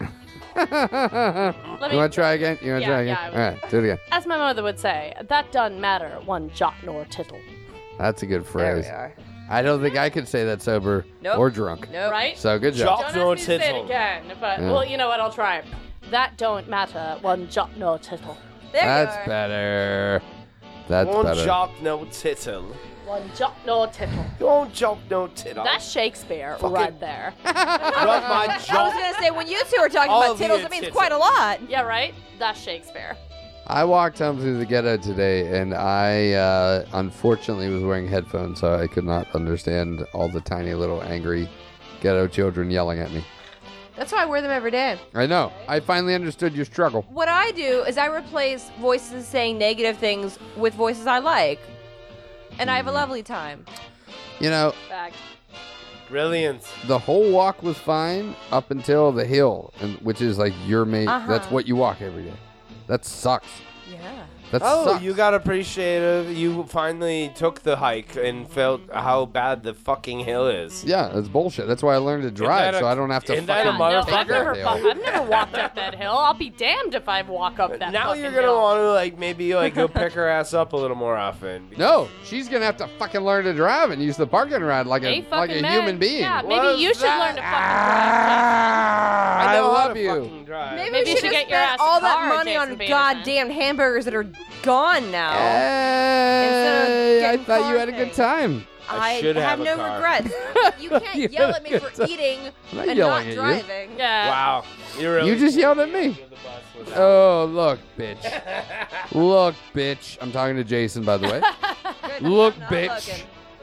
want to try again? You want to Yeah, try again? yeah, I All will. right, do it again. As my mother would say, that don't matter one jot nor tittle. That's a good There we phrase. are. I don't think I could say that sober Nope. or drunk. Nope. Right? So good job. Jot Don't nor ask me to say it tittle. again, but Yeah. well, you know what? I'll try. That don't matter one jot nor tittle. There That's you are. better. That's One better. jot no tittle. One jot nor tittle. Don't jot no tittle. That's Shakespeare Fucking- right there. Rub my I was jot. gonna say, when you two are talking All about of you tittles, are it means tittle. quite a lot. Yeah, right? That's Shakespeare. I walked home through the ghetto today, and I unfortunately was wearing headphones, so I could not understand all the tiny little angry ghetto children yelling at me. That's why I wear them every day. I know. I finally understood your struggle. What I do is I replace voices saying negative things with voices I like. And I have a lovely time. You know, Fact. Brilliant. the whole walk was fine up until the hill, and which is like your main. That's what you walk every day. That sucks. Yeah. That Oh, sucks. you got appreciative. You finally took the hike and felt how bad the fucking hill is. Yeah, that's bullshit. That's why I learned to drive, that a- so I don't have to isn't that a fucking No, take I've never, that hill. I've never walked up that hill. I'll be damned if I walk up that Now fucking you're gonna hill. want to maybe go pick her ass up a little more often. No, she's gonna have to fucking learn to drive and use the parking ride like Hey, a like a fucking man. human being. Yeah, What's maybe you should that? learn to fucking drive. I know how love to you. fucking drive. Maybe, Maybe we you should should have get your spent ass a all that car, money Jason on Peterson. goddamn hamburgers that are gone now. Hey, I getting thought you car had a good things. time. I should have a no car. regrets. You can't You yell had at a me good for time. eating I'm not and yelling not at you. driving. Yeah. Wow. You really You just yelled at me. under the bus with that. Oh, look, bitch. Look, bitch. I'm talking to Jason, by the way. Good, Look, I'm not bitch.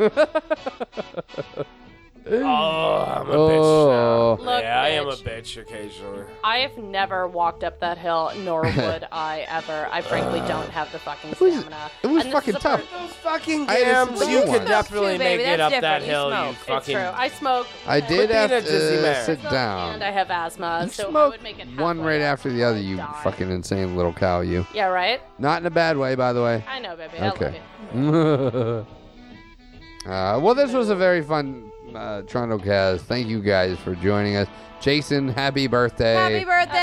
looking. Oh, I'm a Oh. bitch now. Look, yeah, I am a bitch. bitch occasionally. I've never walked up that hill, nor would I ever. I frankly don't have the fucking was- stamina. it was And this fucking is a tough. per- Those fucking I had gams, some you smoke can too, definitely make baby. it That's up that different. You hill, you smoke. It's fucking... true. I smoke. I did have Peanut Dizzy to Mare. sit And down. I have asthma, You so I smoke would make it one halfway right up after the other, and you die. fucking insane little cow, you. Yeah, right? Not in a bad way, by the way. I know, baby. Okay. I love you. Well, this was a very fun Toronto cast. Thank you guys for joining us. Jason, happy birthday. Happy birthday!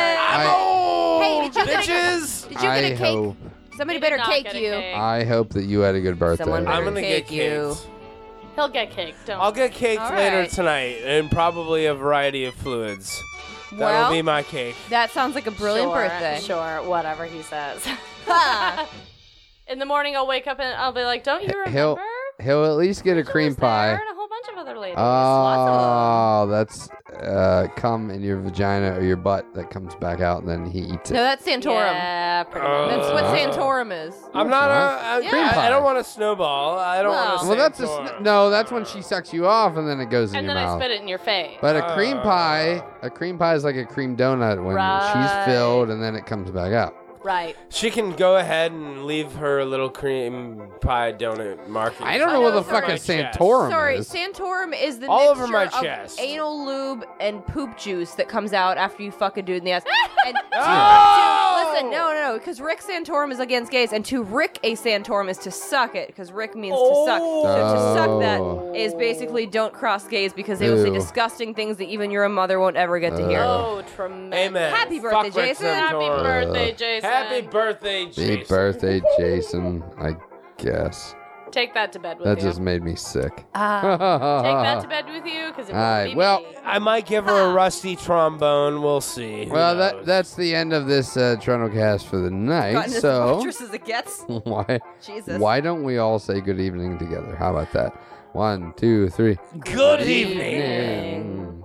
Hey, did you get a, bitches! did you get I a cake? hope, Somebody He better did not cake get a you. cake. I hope that you had a good birthday. Someone I'm better gonna get cake you. caked. He'll get cake. Don't. I'll get caked All later right. tonight, and probably a variety of fluids. That'll Well, be my cake. that sounds like a brilliant Sure, birthday. Sure, whatever he says. Ha. In the morning, I'll wake up and I'll be like, "Don't you He'll remember?" he'll at least get a Rachel cream was there pie. and a whole bunch of other ladies. Lots of them. Oh, that's cum in your vagina or your butt that comes back out, and then he eats it. No, that's Santorum. Yeah, pretty much. That's what Santorum is. I'm not pie. I don't want to snowball. I don't want to Well, that's when she sucks you off, and then it goes in And your then mouth. I spit it in your face. But a cream pie is like a cream donut when she's filled, and then it comes back out. Right. She can go ahead and leave her little cream pie donut marking. I don't know what the fuck a Santorum Sorry, is. Santorum is the All over mixture my of chest. anal lube and poop juice that comes out after you fuck a dude in the ass. And listen, no, because Rick Santorum is against gays, and to Rick a Santorum is to suck it, because Rick means to suck. So to suck that is basically don't cross gays, because they will say Ew. disgusting things that even your mother won't ever get to hear. Oh, tremendous. Amen. Happy Fuck birthday, Rick Jason. Happy Santorum. birthday, Jason. Happy birthday, Jason. Happy birthday, Jason, I guess. Take that to bed with That you. just made me sick. Take that to bed with you, because it won't Alright, be well, me. I might give her a rusty trombone. We'll see. Who Well, knows? that's the end of this Trundlecast for the night. Gotten as So torturous as it gets. why don't we all say good evening together? How about that? 1, 2, 3. Good evening.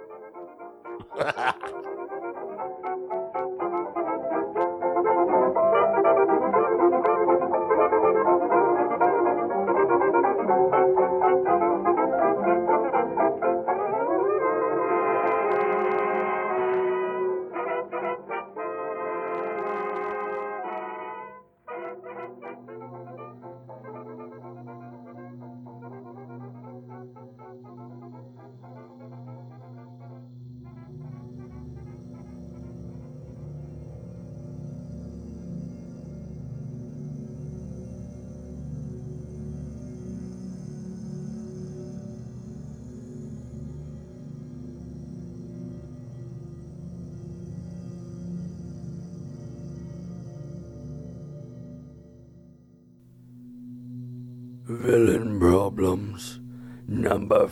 Villain Problems, number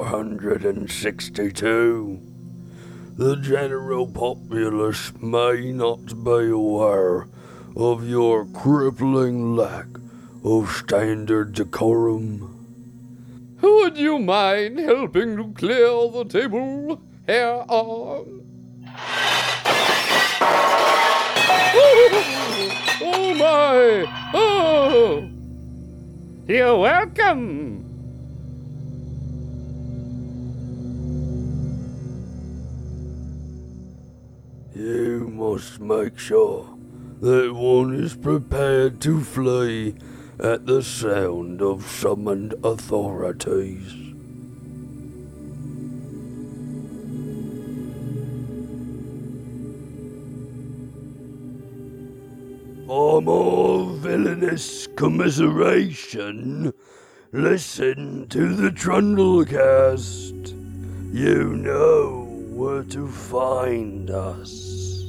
462. The general populace may not be aware of your crippling lack of standard decorum. Would you mind helping to clear the table, Herr Arm? Oh my! Oh! You're welcome! You must make sure that one is prepared to flee at the sound of summoned authorities. For more villainous commiseration, listen to the Trundlecast. You know where to find us.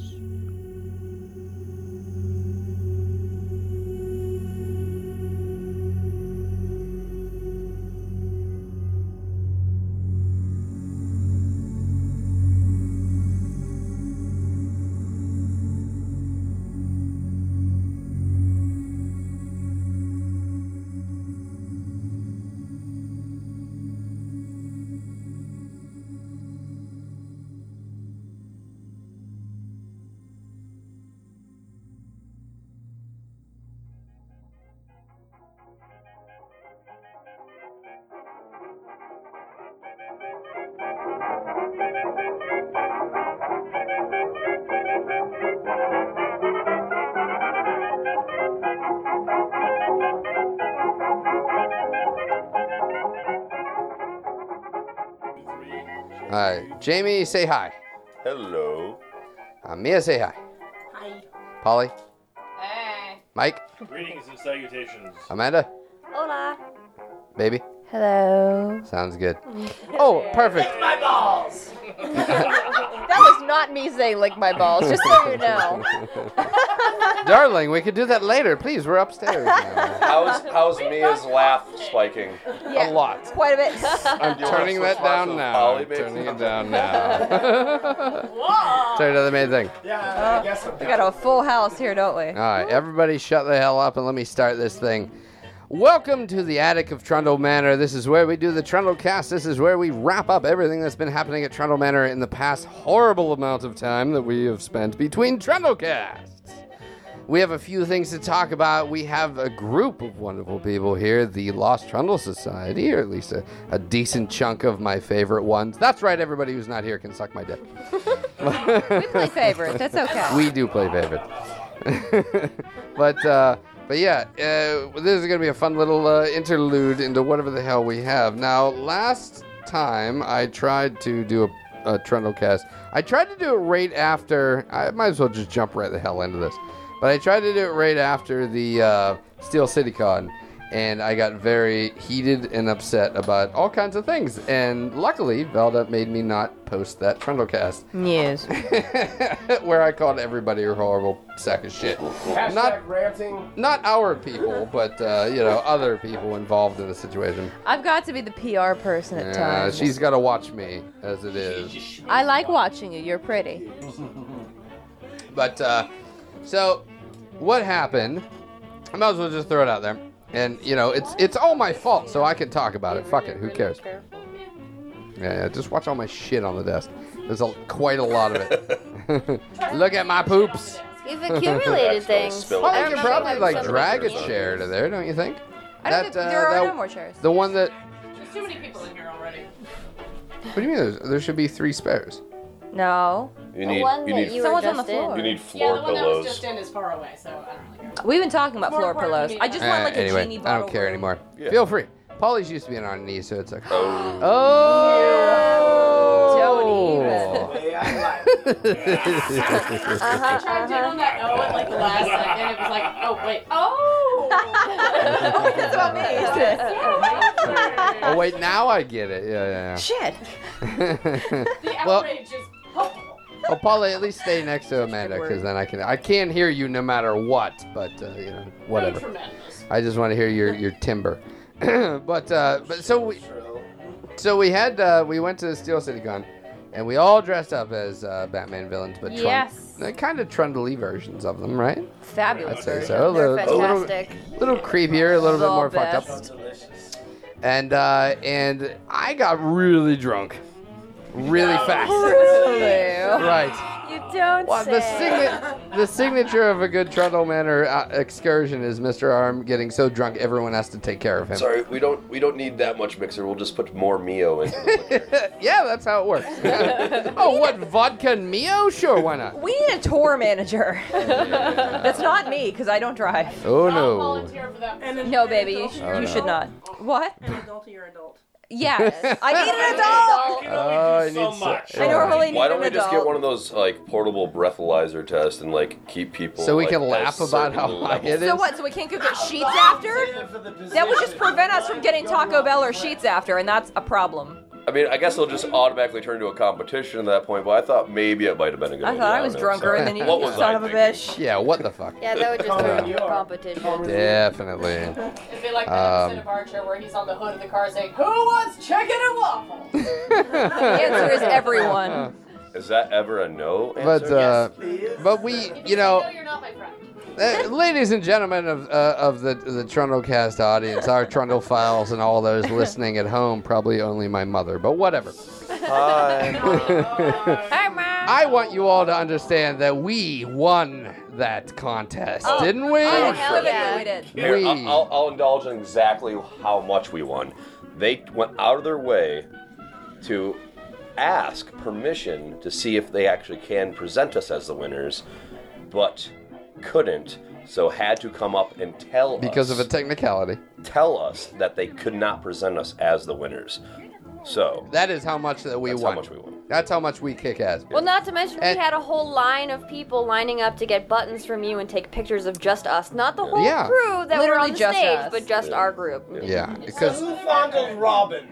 Jamie, say hi. Hello. Mia, say hi. Hi. Polly. Hey. Mike. Greetings and salutations. Amanda. Hola. Baby. Hello. Sounds good. Oh, perfect. My balls. That was not me saying lick my balls, just so you know. Darling, we could do that later. Please, we're upstairs now. How's Mia's laugh spiking? Yeah, A lot. quite a bit. I'm turning that down now. Polly I'm makes turning it something? down now. Sorry to the main thing. Yeah, I guess We got a full house here, don't we? All right, everybody shut the hell up and let me start this thing. Welcome to the attic of Trundle Manor. This is where we do the Trundle Cast. This is where we wrap up everything that's been happening at Trundle Manor in the past horrible amount of time that we have spent between Trundle Casts. We have a few things to talk about. We have a group of wonderful people here, the Lost Trundle Society, or at least a decent chunk of my favorite ones. That's right, everybody who's not here can suck my dick. We play favorites. That's okay. We do play favorites. But yeah, this is going to be a fun little interlude into whatever the hell we have. Now, last time I tried to do a Trundle Cast. I tried to do it right after, I might as well just jump right the hell into this. But I tried to do it right after the Steel City Con, and I got very heated and upset about all kinds of things. And luckily, Velda made me not post that Trundlecast, Yes. where I called everybody a horrible sack of shit. Hashtag ranting. Not our people, but other people involved in the situation. I've got to be the PR person at times. She's got to watch me as it is. I like watching you. You're pretty. But so what happened? I might as well just throw it out there. And, it's all my fault, so I can talk about it. Fuck it, who cares? Yeah, just watch all my shit on the desk. There's quite a lot of it. Look at my poops. You've accumulated things. Well, I could probably, drag a chair to there, don't you think? I don't think there are no more chairs. The one that... There's too many people in here already. What do you mean? There should be 3 spares. No. The one that you were Someone's on the just in. floor. You need floor Yeah, the one that was pillows. just in is far away, so I don't really care. We've been talking about More floor important pillows. to me I just than want like a anyway, genie I bottle. don't care room. anymore. Yeah. Feel free. Polly's used to be on our knees, so it's okay. Oh. Oh! Don't even. I tried doing on that O at like the last second. It was like, oh wait, oh. That's about me. Oh, wait, now I get it. Yeah. Shit. The Well- outrage is palpable. Oh, Polly, at least stay next to Amanda, because then I can't hear you no matter what. But whatever. Tremendous. I just want to hear your timbre. but so we went to the Steel City Con, and we all dressed up as Batman villains, but Yes. kind of Trundle-y versions of them, right? Fabulous. I'd say version. so. They're A little, fantastic. little creepier, a little bit The more fucked up. best. And I got really drunk, really fast. Really? Right. You don't Well, say. the signature of a good Trundle Manor excursion is Mr. Arm getting so drunk everyone has to take care of him. Sorry, we don't need that much mixer. We'll just put more Mio into the liquor. Yeah, that's how it works. Oh, what, vodka and Mio? Sure, why not? We need a tour manager. That's not me, because I don't drive. Oh, I'll no. volunteer for that. No, baby, you should not. What? An adult to your adult. Yes. I need an adult. You can only do so much. I normally need Why don't an we just get adult. one of those portable breathalyzer tests and keep people So we can at a laugh about how certain high level? it is? So what? So we can't go get sheets after? That would just prevent us from getting Taco Bell or sheets after, and that's a problem. I mean, I guess it'll just automatically turn into a competition at that point, but I thought maybe it might have been a good I idea. thought I was don't know. drunker So, than you, what you was son I of a thinking? bitch. Yeah, what the fuck? Yeah, that would just turn into a competition. Definitely. It'd be like that episode of Archer where he's on the hood of the car saying, "Who wants chicken and waffles?" The answer is everyone. Is that ever a no But, answer? but we, If you say no, you're not my friend. ladies and gentlemen of the Trundle Cast audience, our Trundle files and all those listening at home, probably only my mother, but whatever. Hi, Mom. I want you all to understand that we won that contest, didn't we? Oh, hell yeah. We did. Here, we- I'll indulge in exactly how much we won. They went out of their way to ask permission to see if they actually can present us as the winners, but couldn't, so had to come up and tell Because us. of a technicality. Tell us that they could not present us as the winners. So That is how much that we that's won. how much we won. That's how much we kick ass. Well, not to mention And- we had a whole line of people lining up to get buttons from you and take pictures of just us. Not the whole Yeah. crew that were Literally on the just stage, us. but just our group. Yeah, because Who fondled Robin?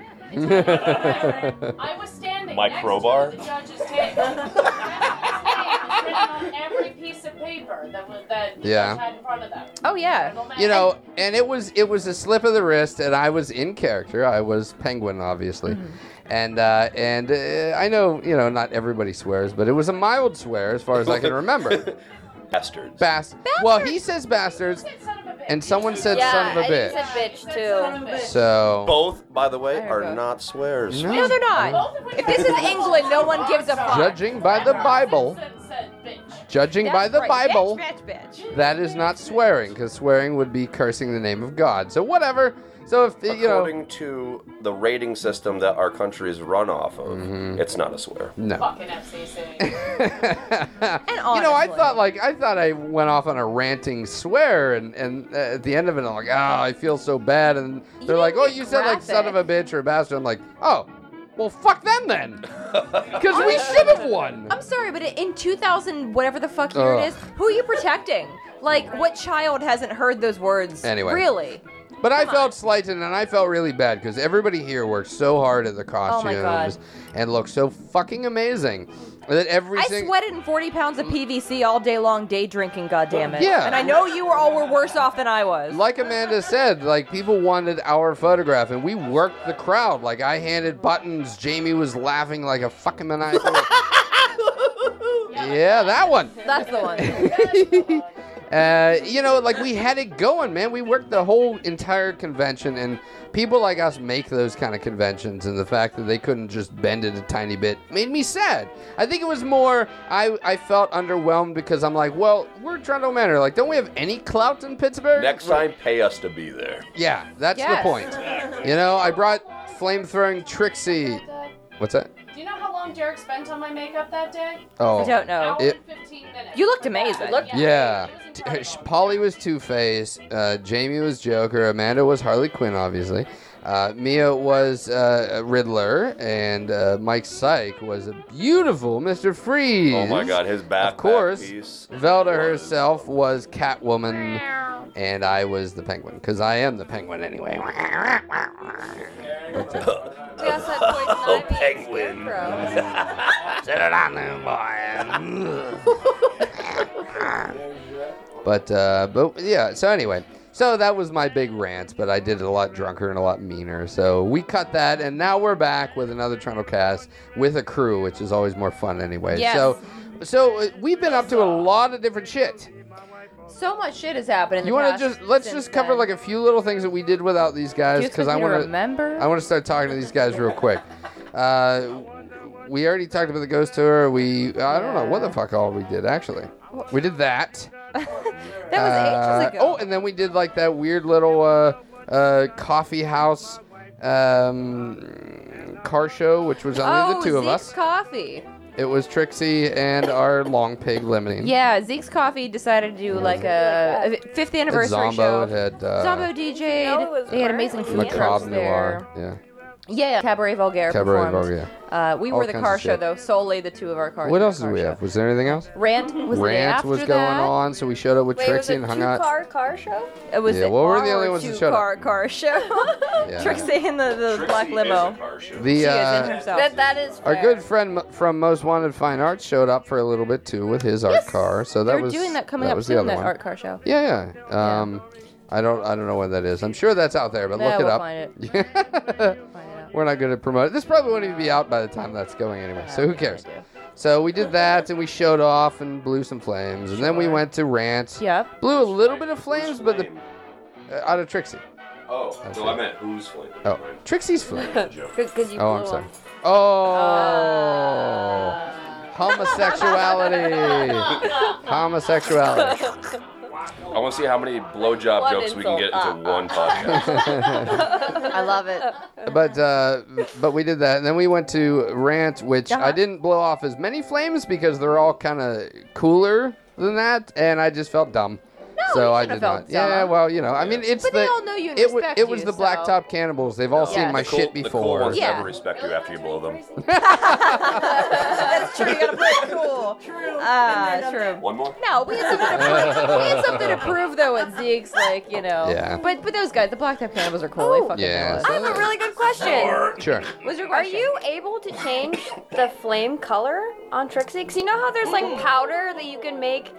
I was standing My next crowbar? to the judge's table. The judge's name was written on every piece of paper that the Yeah. judge had in front of them. Oh, yeah. and it was a slip of the wrist, and I was in character. I was Penguin, obviously, and I know not everybody swears, but it was a mild swear as far as I can remember. Bastards. Well, he says bastards, and someone said Yeah, son of a and he bitch. said bitch too. So Both, by the way, are not swears. No, they're not. If this is England, no one gives a fuck. judging by the Bible, judging by the Bible, Bitch. that is not swearing, because swearing would be cursing the name of God. So whatever. So if you know, According to the rating system that our country is run off of, it's not a swear. no. Fucking FCC. And You know, I thought I went off on a ranting swear, and at the end of it, I'm like, I feel so bad, and they're like, oh, you said like son of a bitch or a bastard. I'm like, oh, well, fuck them then, because we should have won. I'm sorry, but in 2000, whatever the fuck year it is, who are you protecting? Like, what child hasn't heard those words? Anyway. Really? But I felt slighted, and I felt really bad because everybody here worked so hard at the costumes God. and looked so fucking amazing. That I sweated in 40 pounds of PVC all day long, day drinking, goddammit. Yeah. And I know you all were worse off than I was. Like Amanda said, like people wanted our photograph, and we worked the crowd. Like I handed buttons, Jamie was laughing like a fucking maniacal. Yeah, that one. That's the one. You know, like we had it going, man. We worked the whole entire convention, and people like us make those kind of conventions, and the fact that they couldn't just bend it a tiny bit made me sad. I think it was more, I felt underwhelmed because I'm like, well, we're Trundle Manor. Like, don't we have any clout in Pittsburgh? Next time, pay us to be there. Yeah, that's Yes. the point. You know, I brought flame-throwing Trixie. What's that? Do you know how long Derek spent on my makeup that day? Oh. I don't know. Hour It- and 15 minutes. You looked amazing. Yeah. It was incredible. Polly was Two-Face. Jamie was Joker. Amanda was Harley Quinn, obviously. Mia was Riddler. And Mike Syke was a beautiful Mr. Freeze. Oh my God, his backpack Of course. piece. Velda was- herself was Catwoman. And I was the Penguin, because I am the Penguin anyway. We also had Poison Oh, Ivy. penguin. Sit it on there, boy. But yeah, so anyway. So that was my big rant, but I did it a lot drunker and a lot meaner. So we cut that, and now we're back with another Trundle cast with a crew, which is always more fun anyway. Yes. So we've been up to a lot of different shit. So much shit has happened in You the want past to let's since just cover then. like a few little things that we did without these guys, Do you because expect I me to want remember? I want to start talking to these guys real quick. We already talked about the ghost tour. I don't know what the fuck all we did actually. We did that. That was ages ago. Oh, and then we did like that weird little coffee house car show, which was only the two of Zeke's us. Coffee. It was Trixie and our Long Pig Limousine. Yeah, Zeke's Coffee decided to do like a 5th anniversary Zombo, show. it had Zombo DJ'd. No, it was they had amazing food Macabre trucks Noir. there. Yeah. Yeah, Cabaret Vulgaire Cabaret performed. Vulgaire. We All were the kinds car of show, shit. though. Solely the two of our cars. What were else the did car we show. have? Was there anything else? Rant was the day Rant after was going that. on, so we showed up with Wait, was Trixie it and hung out. car show? It was Yeah, what were the only our ones that showed up? car show. Yeah. Trixie in the black limo. The She is in herself. That is our fair. good friend from Most Wanted Fine Arts showed up for a little bit too with his art car. So that They're was doing that coming up was the soon, other that one. art car show. Yeah. I don't know what that is. I'm sure that's out there, but Yeah, look it we'll up. find it. Find it out. We're not good at promoting. This probably won't even be out by the time that's going anyway. So who cares? So we did that, and we showed off and blew some flames, and then we went to Rant. Yep. Blew a little bit of flames, but out of Trixie. Oh, no, I meant who's flame. Oh, Trixie's flame. Because you Oh, I'm blew sorry. him. Oh, homosexuality. Homosexuality. I want to see how many blowjob One jokes we can get insult. into one podcast. I love it. But we did that, and then we went to Rant, which I didn't blow off as many flames because they're all kind of cooler than that, and I just felt dumb. So I did not. Yeah, well, you know, I mean, it's But the. they all know you and it respect was you, the so- Blacktop Cannibals. They've all seen Yeah. my The cool- shit The cool before. ones Yeah. never respect you after you blow them. That's true. You gotta play it cool. True. One more? No, we had something to prove. We had something to prove though at Zeke's, like, you know. Yeah. But those guys, the Blacktop Cannibals are cool. They fucking Yeah, know us. so- I have a really good question. Sure. What's your Are question? you able to change the flame color on Trixie? Because you know how there's like powder that you can make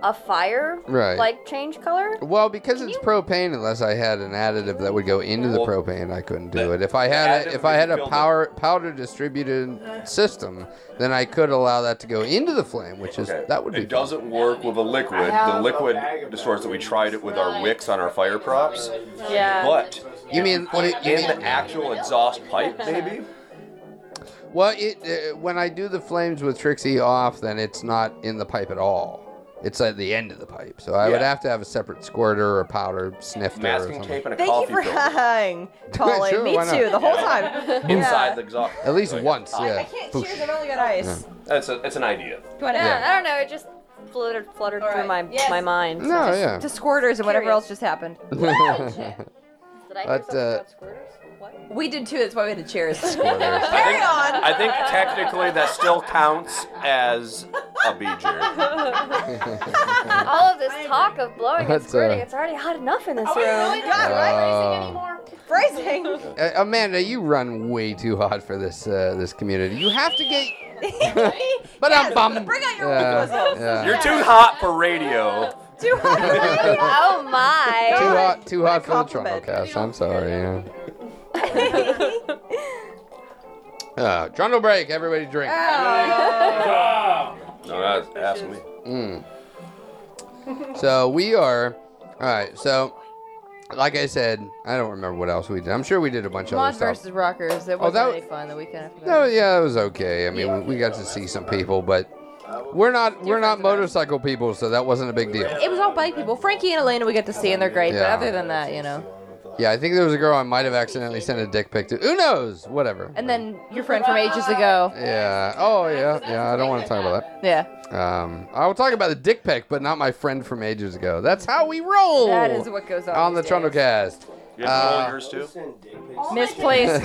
a fire Right. like change color? Well, because it's propane, unless I had an additive that would go into the propane, I couldn't do it. If I had a powder distributed system, then I could allow that to go into the flame, which is that would be. It doesn't work with a liquid. The liquid destroys it. We tried it with our wicks on our fire props. Yeah. But You mean the actual exhaust pipe, maybe? Well, when I do the flames with Trixie off, then it's not in the pipe at all. It's at the end of the pipe. So I would have to have a separate squirter or powder snifter or Masking something. tape and a Thank you coffee for filter. calling. Sure, Me why not? too, the whole time. Inside the exhaust. At least once, yeah. I can't cheers, I've only got ice. It's an idea. Go ahead. Yeah, I don't know. It just fluttered through my mind. So No, just- yeah. To squirters and whatever else just happened. Did I hear But, something about squirters? What? We did too, that's why we had to cheers. Squirters. Carry on. I think technically that still counts as a beeger. All of this talk of blowing and That's, squirting, it's already hot enough in this room. God, right? Phrasing. Amanda, you run way too hot for this community. You have to get. But I'm Bring out your whistles. You're too hot for radio. Too hot. Oh my! Too hot for the compliment. Trundlecast. I'm sorry. Trundle break. Everybody drink. No, ask me. So we are. All right. So, like I said, I don't remember what else we did. I'm sure we did a bunch of Mod other stuff. versus Rockers. It Oh, wasn't that- really fun the weekend after that. No, yeah, it was okay. I mean, we got to see some people, but we're not motorcycle people, so that wasn't a big deal. It was all bike people. Frankie and Elena we get to see, and they're great. But Yeah. other than that, you know. Yeah, I think there was a girl I might have accidentally sent a dick pic to. Who knows? Whatever. And then your friend from ages ago. Yeah. Oh, yeah. Yeah, I don't want to talk about that. Yeah. I will talk about the dick pic, but not my friend from ages ago. That's how we roll. That is what goes on the these days. Trundlecast. You have to roll yours too? Misplaced.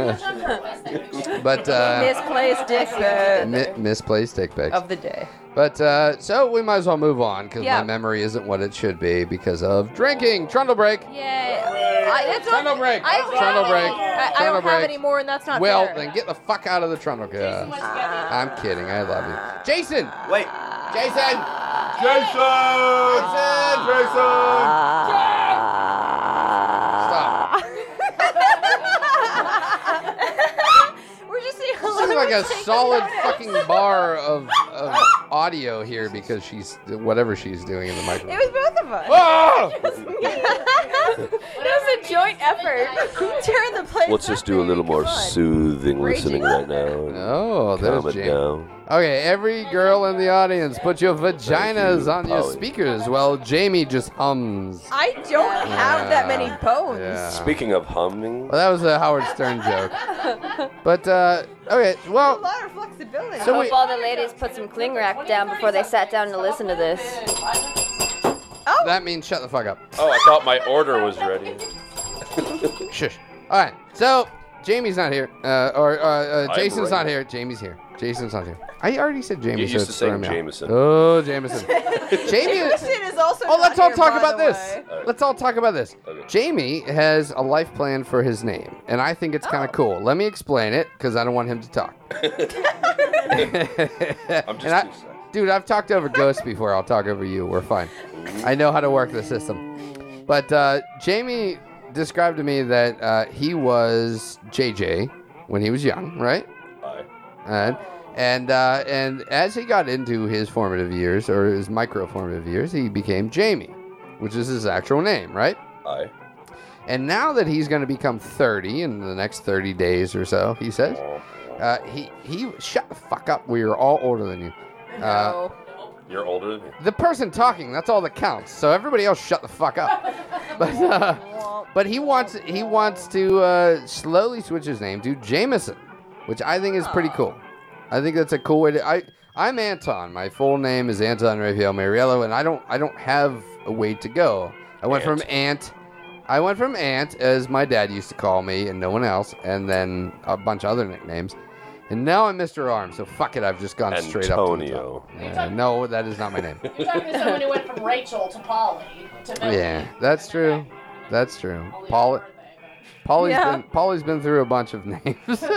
But Misplaced dick pic misplaced dick pics. of the day. But so we might as well move on because Yeah. my memory isn't what it should be because of drinking. Trundle break. Yay. Trundle break. I Trundle break. I Trundle don't break. have any more, and that's not Well, fair. then get the fuck out of the Trundlecast. I'm kidding. I love you, Jason. Wait. Jason. Stop. We're just seeing Seems like a solid fucking bar of audio here because she's whatever she's doing in the microphone. It was both of us. Oh! It was a joint effort. Turn the place. Let's just do a little more soothing listening right now. Oh, there's Calm it Jamie. down. Okay, every girl in the audience, put your vaginas on your Polly. speakers while Jamie just hums. I don't have that many bones. Yeah. Speaking of humming, Well, that was a Howard Stern joke. But, okay, A well, lot of flexibility. So I we- hope all the ladies put some cling wrap down before they sat down to listen to this. that means shut the fuck up. oh, I thought my order was ready. Shush. All right, so Jamie's not here. Jason's not here. Jamie's here. Jason's not here. I already said Jamie. You so used to it's say throwing me off. Jameson. Oh, Jameson. Jamie. Jameson is also. Oh, let's not all here, talk by about the this. way. Let's all talk about this. Okay. Jamie has a life plan for his name, and I think it's kind of cool. Let me explain it, because I don't want him to talk. I'm just too sad. Dude, I've talked over Ghost before. I'll talk over you. We're fine. I know how to work the system. But Jamie described to me that he was JJ when he was young, right? Aye. And as he got into his formative years, or his micro-formative years, he became Jamie, which is his actual name, right? Aye. And now that he's going to become 30 in the next 30 days or so, he says, he shut the fuck up. We are all older than you. No. You're older than me. The person talking, that's all that counts. So everybody else shut the fuck up. But he wants to slowly switch his name to Jameson, which I think is pretty cool. I think that's a cool way to. I'm Anton. My full name is Anton Rafael Mariello, and I don't have a way to go. I went from Ant, as my dad used to call me, and no one else, and then a bunch of other nicknames. And now I'm Mr. Arm, so fuck it, I've just gone straight up to the top. Antonio. No, that is not my name. You're talking to someone who went from Rachel to Polly to Billy. Yeah, that's true. That's true. Polly's been through a bunch of names.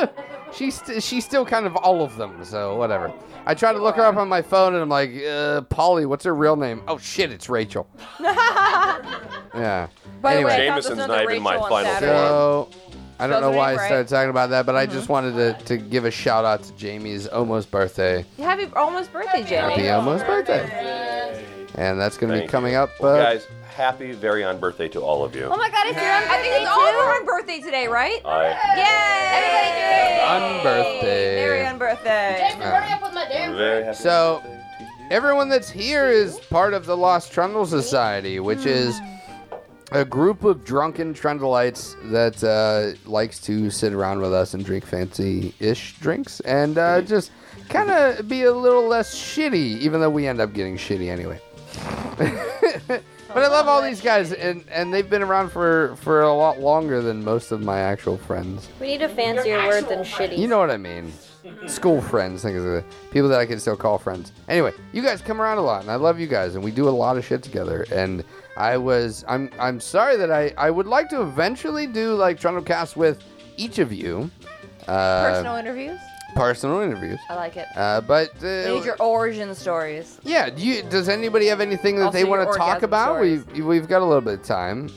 she's still kind of all of them, so whatever. I tried to look her up on my phone, and I'm like, Polly, what's her real name? Oh, shit, it's Rachel. Yeah. By the Anyway. way, I thought there was Jameson's another not even my Rachel on final Saturday. So, I don't know Those why I names, right? started talking about that, but I just wanted to give a shout out to Jamie's almost birthday. Happy almost birthday, Jamie. Happy almost birthday. And that's going to be Thank coming you. up. Well, guys, happy very on birthday to all of you. Oh my God, it's your own I think birthday it's all of too. our birthday today, right? Yay! On birthday. Merry on birthday. Jamie, hurry up with my damn Very happy So, birthday to you. everyone that's here is part of the Lost Trundle Society, which is a group of drunken Trundleites that likes to sit around with us and drink fancy-ish drinks and just kind of be a little less shitty, even though we end up getting shitty anyway. But I love all these guys, and they've been around for a lot longer than most of my actual friends. We need a fancier word than shitty. You know what I mean. School friends, think of the people that I can still call friends. Anyway, you guys come around a lot, and I love you guys, and we do a lot of shit together. And I'm sorry that I would like to eventually do like Trundlecast with each of you. Personal interviews? Personal interviews. I like it. But We need your origin stories. yeah, does anybody have anything that Also they want your to talk orgasm about? stories. We've got a little bit of time.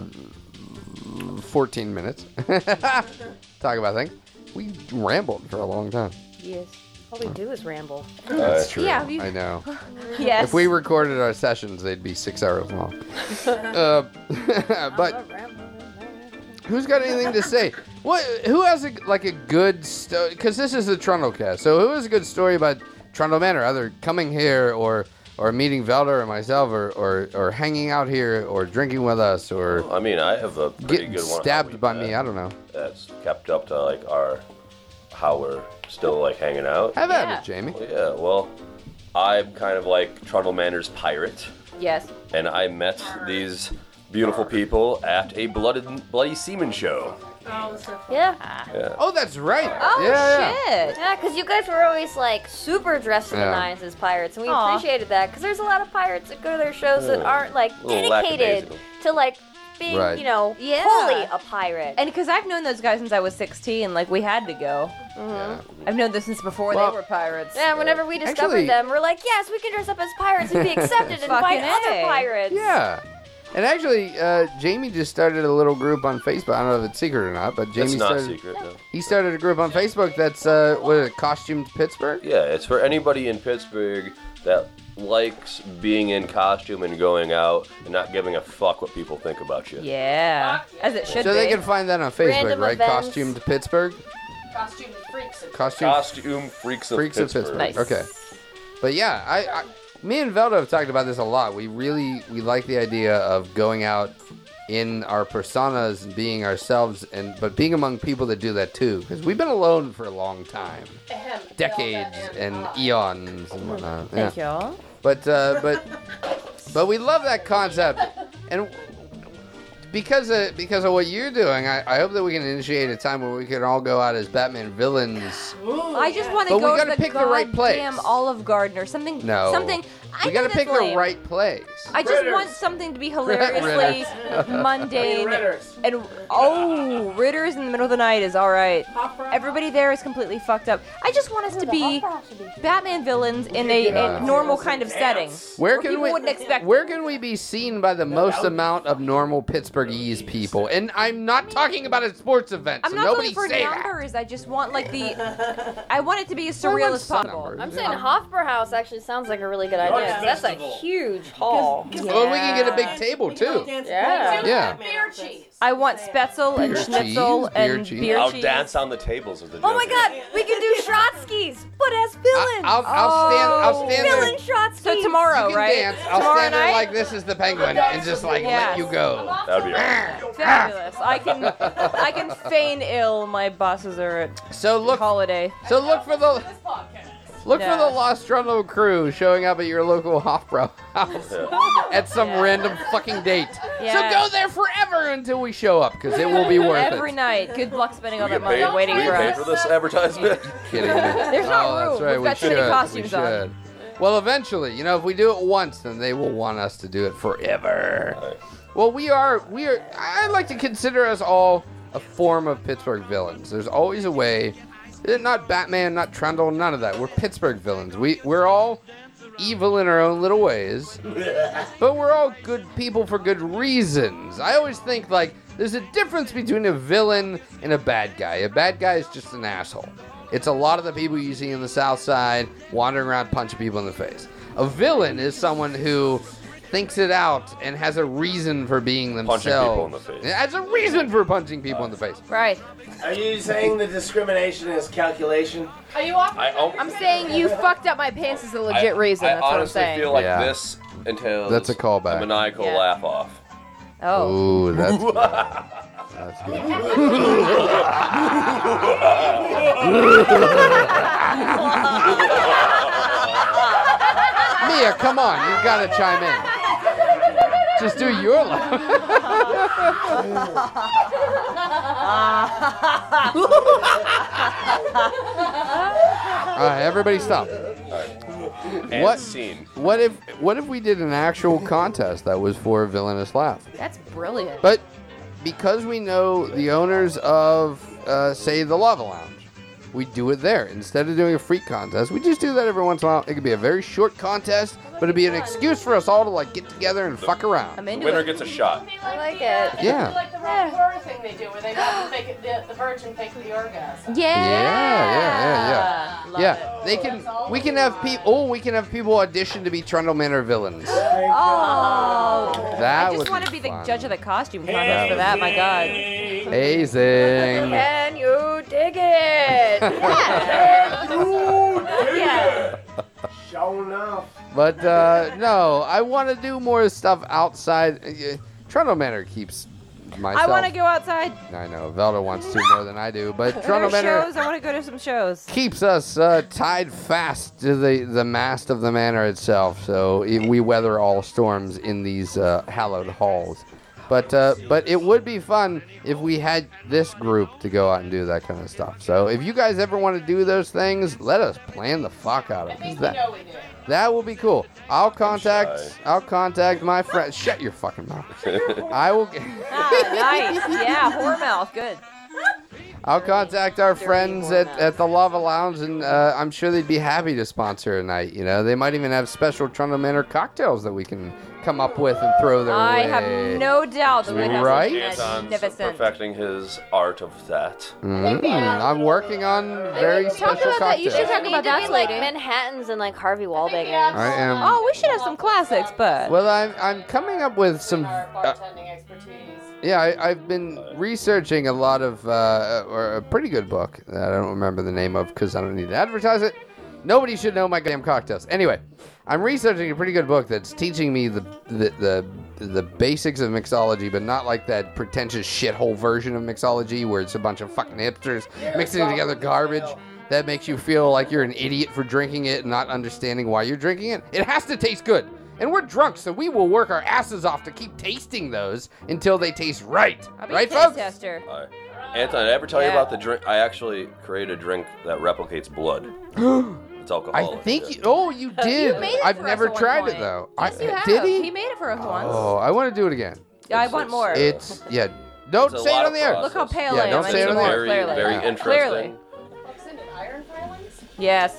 14 minutes. Talk about things. We rambled for a long time. Yes. All we do is ramble. That's true. Yeah, I know. Yes. If we recorded our sessions, they'd be 6 hours long. But who's got anything to say? Who has a good story? Because this is the Trundlecast. So who has a good story about Trundle Manor, either coming here or meeting Velda or myself or hanging out here or drinking with us or I mean, I have a pretty getting good one. stabbed by me? I don't know. That's kept up to like how we're still like hanging out. Have at it, Jamie. Yeah, well, I'm kind of like Trundle Manor's pirate, Yes. and I met these beautiful people at a bloody semen show. Yeah. Yeah. Oh, that's right. Oh, yeah. shit. Yeah, because you guys were always like super dressed to the Yeah. nines as pirates, and we Aw. appreciated that because there's a lot of pirates that go to their shows that aren't like little dedicated lackadaisical. to like being, Right. you know, Yeah. fully a pirate. And because I've known those guys since I was 16, like, we had to go. I've known them since before Well, they were pirates. Yeah, whenever we discovered Actually- them, we're like, yes, we can dress up as pirates and be accepted and fight Fucking other A. pirates. Yeah. And actually, Jamie just started a little group on Facebook. I don't know if it's secret or not, but Jamie It's not started. secret, no. He started a group on Facebook that's what is it, Costumed Pittsburgh. Yeah, it's for anybody in Pittsburgh that likes being in costume and going out and not giving a fuck what people think about you. Yeah. As it should So be. they can find that on Facebook, Random right? events. Costumed Pittsburgh. Costume freaks. Costume Freaks of Freaks Pittsburgh. of Pittsburgh. Nice. Okay. But yeah, me and Velda have talked about this a lot. We like the idea of going out in our personas and being ourselves, but being among people that do that too. Because we've been alone for a long time, decades and eons and whatnot. Thank yeah. y'all. But we love that concept, and because of what you're doing, I hope that we can initiate a time where we can all go out as Batman villains. I just want to But we go gotta to the pick the right place. goddamn Olive Garden or something. No. Something. I We know gotta that's pick the lame. right place. I just want something to be hilariously mundane. And Ritter's in the middle of the night is all right. Everybody there is completely fucked up. I just want us to be Batman villains in a normal kind of setting. Where can people we? wouldn't expect. Where can we be seen by the most amount of normal Pittsburghese people? And I'm not talking about a sports event. I'm So not nobody looking for say that. numbers. I just want like I want it to be as surreal as possible. numbers. I'm saying Hofbrauhaus actually sounds like a really good idea. 'Cause that's a huge hall. Well, we can get a big table too. Yeah. Yeah. Beer cheese. I want Spetzel and Beer Schnitzel cheese, beer and cheese. beer I'll cheese. dance on the tables of the Oh my Joker. god, we can do Schrotzkys, but as villains. I'll stand Villain there. Schrotzkys. So tomorrow, You can right? dance. I'll Tomorrow stand there night? like this is the penguin and just like let you go. That would be awesome. Fabulous. I can feign ill. My bosses are at So look holiday. for the Yeah. Lost Trundle crew showing up at your local Hofbrau house at some random fucking date. Yeah. So go there forever until we show up because it will be worth Every it. night. Good luck spending all We that get money paid, waiting we for get paid us. for this advertisement. Kidding me. There's no Oh, room. that's right. We've got we too many should. costumes we on. should. Well, eventually, if we do it once, then they will want us to do it forever. Right. Well, we are. I like to consider us all a form of Pittsburgh villains. There's always a way Not Batman, not Trundle, none of that. We're Pittsburgh villains. We're all evil in our own little ways, but we're all good people for good reasons. I always think, like, there's a difference between a villain and a bad guy. A bad guy is just an asshole. It's a lot of the people you see in the South Side wandering around punching people in the face. A villain is someone who thinks it out and has a reason for being themselves. Punching people in the face. Has a reason for punching people in the face. Right. Are you saying the discrimination is calculation? Are you off? I'm saying you fucked up my pants is a legit reason. That's what I'm honestly saying. feel like Yeah. this entails That's a callback. a maniacal Yeah. laugh off. Oh. Ooh, that's good. That's good. Mia, come on, you've got to chime in. Just do your laugh. All right, everybody stop. And What? scene. What if we did an actual contest that was for a villainous laugh? That's brilliant. But because we know the owners of, say, the Lava Lounge, we do it there. Instead of doing a freak contest, we just do that every once in a while. It could be a very short contest, but it'd be an excuse for us all to, like, get together and fuck around. I'm The into winner it. gets a shot. I like it. Yeah. Like the Rob Horror thing they do, where they have to fake the virgin fake the orgasm. Yeah. Love Yeah, it. they can. We can have people. Oh, we can have people audition to be Trundle Manor villains. Oh. That I would just want to be the fun. judge of the costume contest for that. My God. Amazing. Can you dig it? Yeah. Show enough. But no, I want to do more stuff outside. Trundle Manor keeps myself. I want to go outside. I know Velda wants to more than I do, but There Trundle are Manor shows. I want to go to some shows. keeps us tied fast to the mast of the manor itself. So we weather all storms in these hallowed halls. But it would be fun if we had this group to go out and do that kind of stuff. So if you guys ever want to do those things, let us plan the fuck out of I think it. we know we do. That will be cool. I'll contact my friend. Shut your fucking mouth. I will. Nice. Yeah, horror mouth. Good. I'll contact our friends at the Lava Lounge, and I'm sure they'd be happy to sponsor a night. You know, they might even have special Trundle Manor cocktails that we can come up with and throw their way. I have no doubt that we have Right? something Anton's magnificent. perfecting his art of that. I'm working on very Talk special about that. You should cocktails. talk about that, like lady. Manhattans and like Harvey Wallbangers. I am. Oh, we should have some classics, but Well, I'm coming up with some. Our bartending expertise. Yeah, I've been researching a lot of, or a pretty good book that I don't remember the name of because I don't need to advertise it. Nobody should know my damn cocktails. Anyway, I'm researching a pretty good book that's teaching me the basics of mixology, but not like that pretentious shithole version of mixology where it's a bunch of fucking hipsters mixing together garbage that makes you feel like you're an idiot for drinking it and not understanding why you're drinking it. It has to taste good. And we're drunk, so we will work our asses off to keep tasting those until they taste right. I'll be Right, a taste folks? tester. Anton, did I ever tell you Yeah. about the drink? I actually created a drink that replicates blood. It's I alcoholic. think you did. made it I've for never us at one tried point. it though. Yes, you have. Did He he? made it for us once. Oh, I want to do it again. I want more. It's yeah. Don't It's a say it lot on the of air. process. Look how pale Yeah, I am. don't I say need it on the more, air. very, clearly. very Yeah. interesting. Clearly. What's in it? Iron filings? Yes.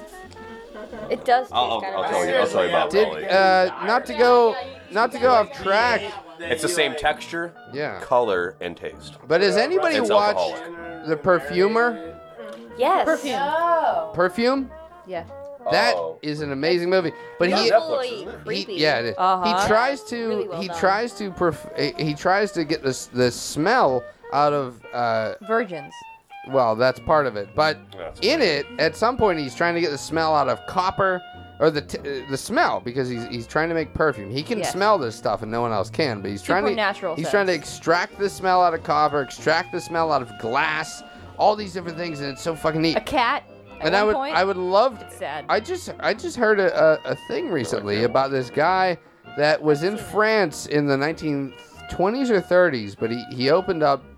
It does taste I'll kind tell of you. I'll tell you about Did Molly. not to go off track. It's the same texture, Yeah. color, and taste. But has anybody It's watched alcoholic. The Perfumer? Yes. Oh. Perfume? Yeah. That Oh. is an amazing movie. But he Totally creepy. yeah, it is. Uh-huh. He tries to Really well he done. tries to he tries to get the smell out of Virgins. well, that's part of it. But That's in it, at some point, he's trying to get the smell out of copper, or the smell, because he's trying to make perfume. He can Yes. smell this stuff, and no one else can. But he's trying to Supernatural he's sense. trying to extract the smell out of copper, extract the smell out of glass, all these different things, and it's so fucking neat. A cat. At And one point. I would love. It's sad. I just heard a thing recently about this guy that was in France in the 1920s or 30s, but he opened up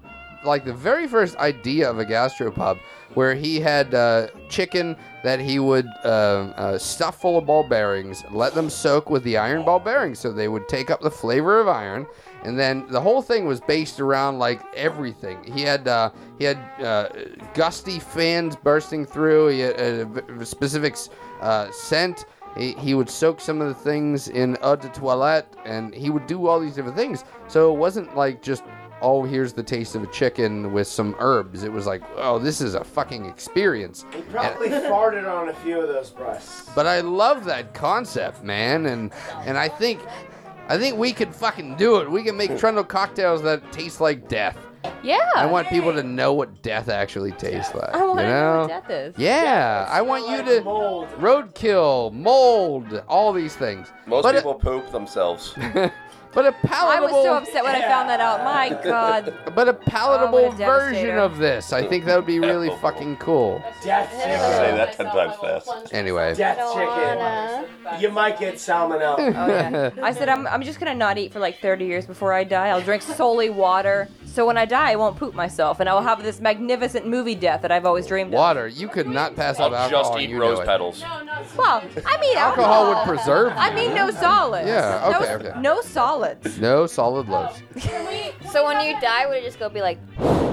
like the very first idea of a gastropub where he had chicken that he would stuff full of ball bearings, let them soak with the iron ball bearings so they would take up the flavor of iron. And then the whole thing was based around like everything. He had gusty fans bursting through. He had a specific scent. He would soak some of the things in eau de toilette, and he would do all these different things. So it wasn't like just, oh, here's the taste of a chicken with some herbs. It was like, oh, this is a fucking experience. He probably farted on a few of those breasts. But I love that concept, man, and I think we could fucking do it. We can make Trundle cocktails that taste like death. Yeah. I want people to know what death actually tastes like. I want you to know what death is. Yeah, I want you to roadkill, mold, all these things. Most people poop themselves. But a palatable. I was so upset when I found that out. My God. But a palatable what a version devastator. of this. I think that would be really fucking cool. Death Say chicken. that 10 times fast. Anyway. Death chicken. You might get salmonella. Oh, yeah. I said I'm just gonna not eat for like 30 years before I die. I'll drink solely water, so when I die, I won't poop myself, and I will have this magnificent movie death that I've always dreamed of. Water. You could not pass up I'll alcohol. just and eat you rose know it. petals. Well, I mean Alcohol would preserve you. I mean no solids. Yeah, okay, okay. No solids. No solid loaves. So when you die, would it just go be like?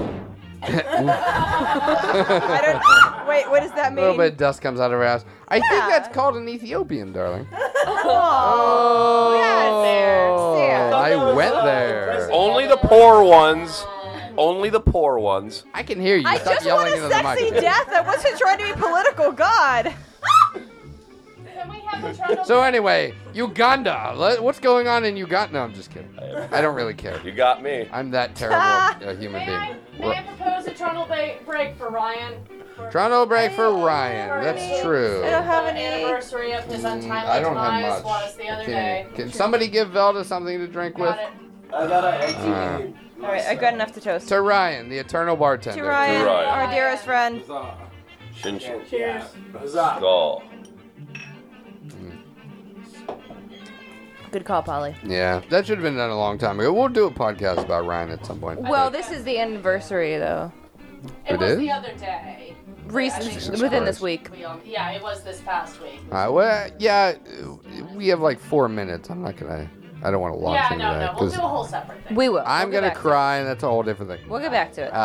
I don't. Wait, what does that A mean? little bit of dust comes out of her ass. I think that's called an Ethiopian, darling. Oh, I went there. Only the poor ones. Only the poor ones. I can hear you. I Stop just yelling want into a the sexy microphone. death. I wasn't trying to be political. God. Can we have the Trundle? So anyway, Uganda. What's going on in Uganda? No, I'm just kidding. I don't really care. You got me. I'm that terrible human May being. I propose a Trundle break for Ryan? Toronto break for Ryan. That's true. I don't have any. Anniversary of his untimely I don't have demise much. was the other day. Can somebody give Velda something to drink with? Got it. I got an All right, I got enough to toast. To Ryan, the eternal bartender. To Ryan, To Ryan. our dearest friend. Shin shin. Cheers. Huzzah. Go. Good call, Polly. Yeah, that should have been done a long time ago. We'll do a podcast about Ryan at some point. Well, this is the anniversary, though. It It was is? the other day. Recent, within this week. Yeah, it was this past week. Well, yeah, we have like 4 minutes. I don't want to launch Yeah, into no, that. we'll 'cause do a whole separate thing. We will. I'm We'll going get to back cry, and that's a whole different thing. We'll get back to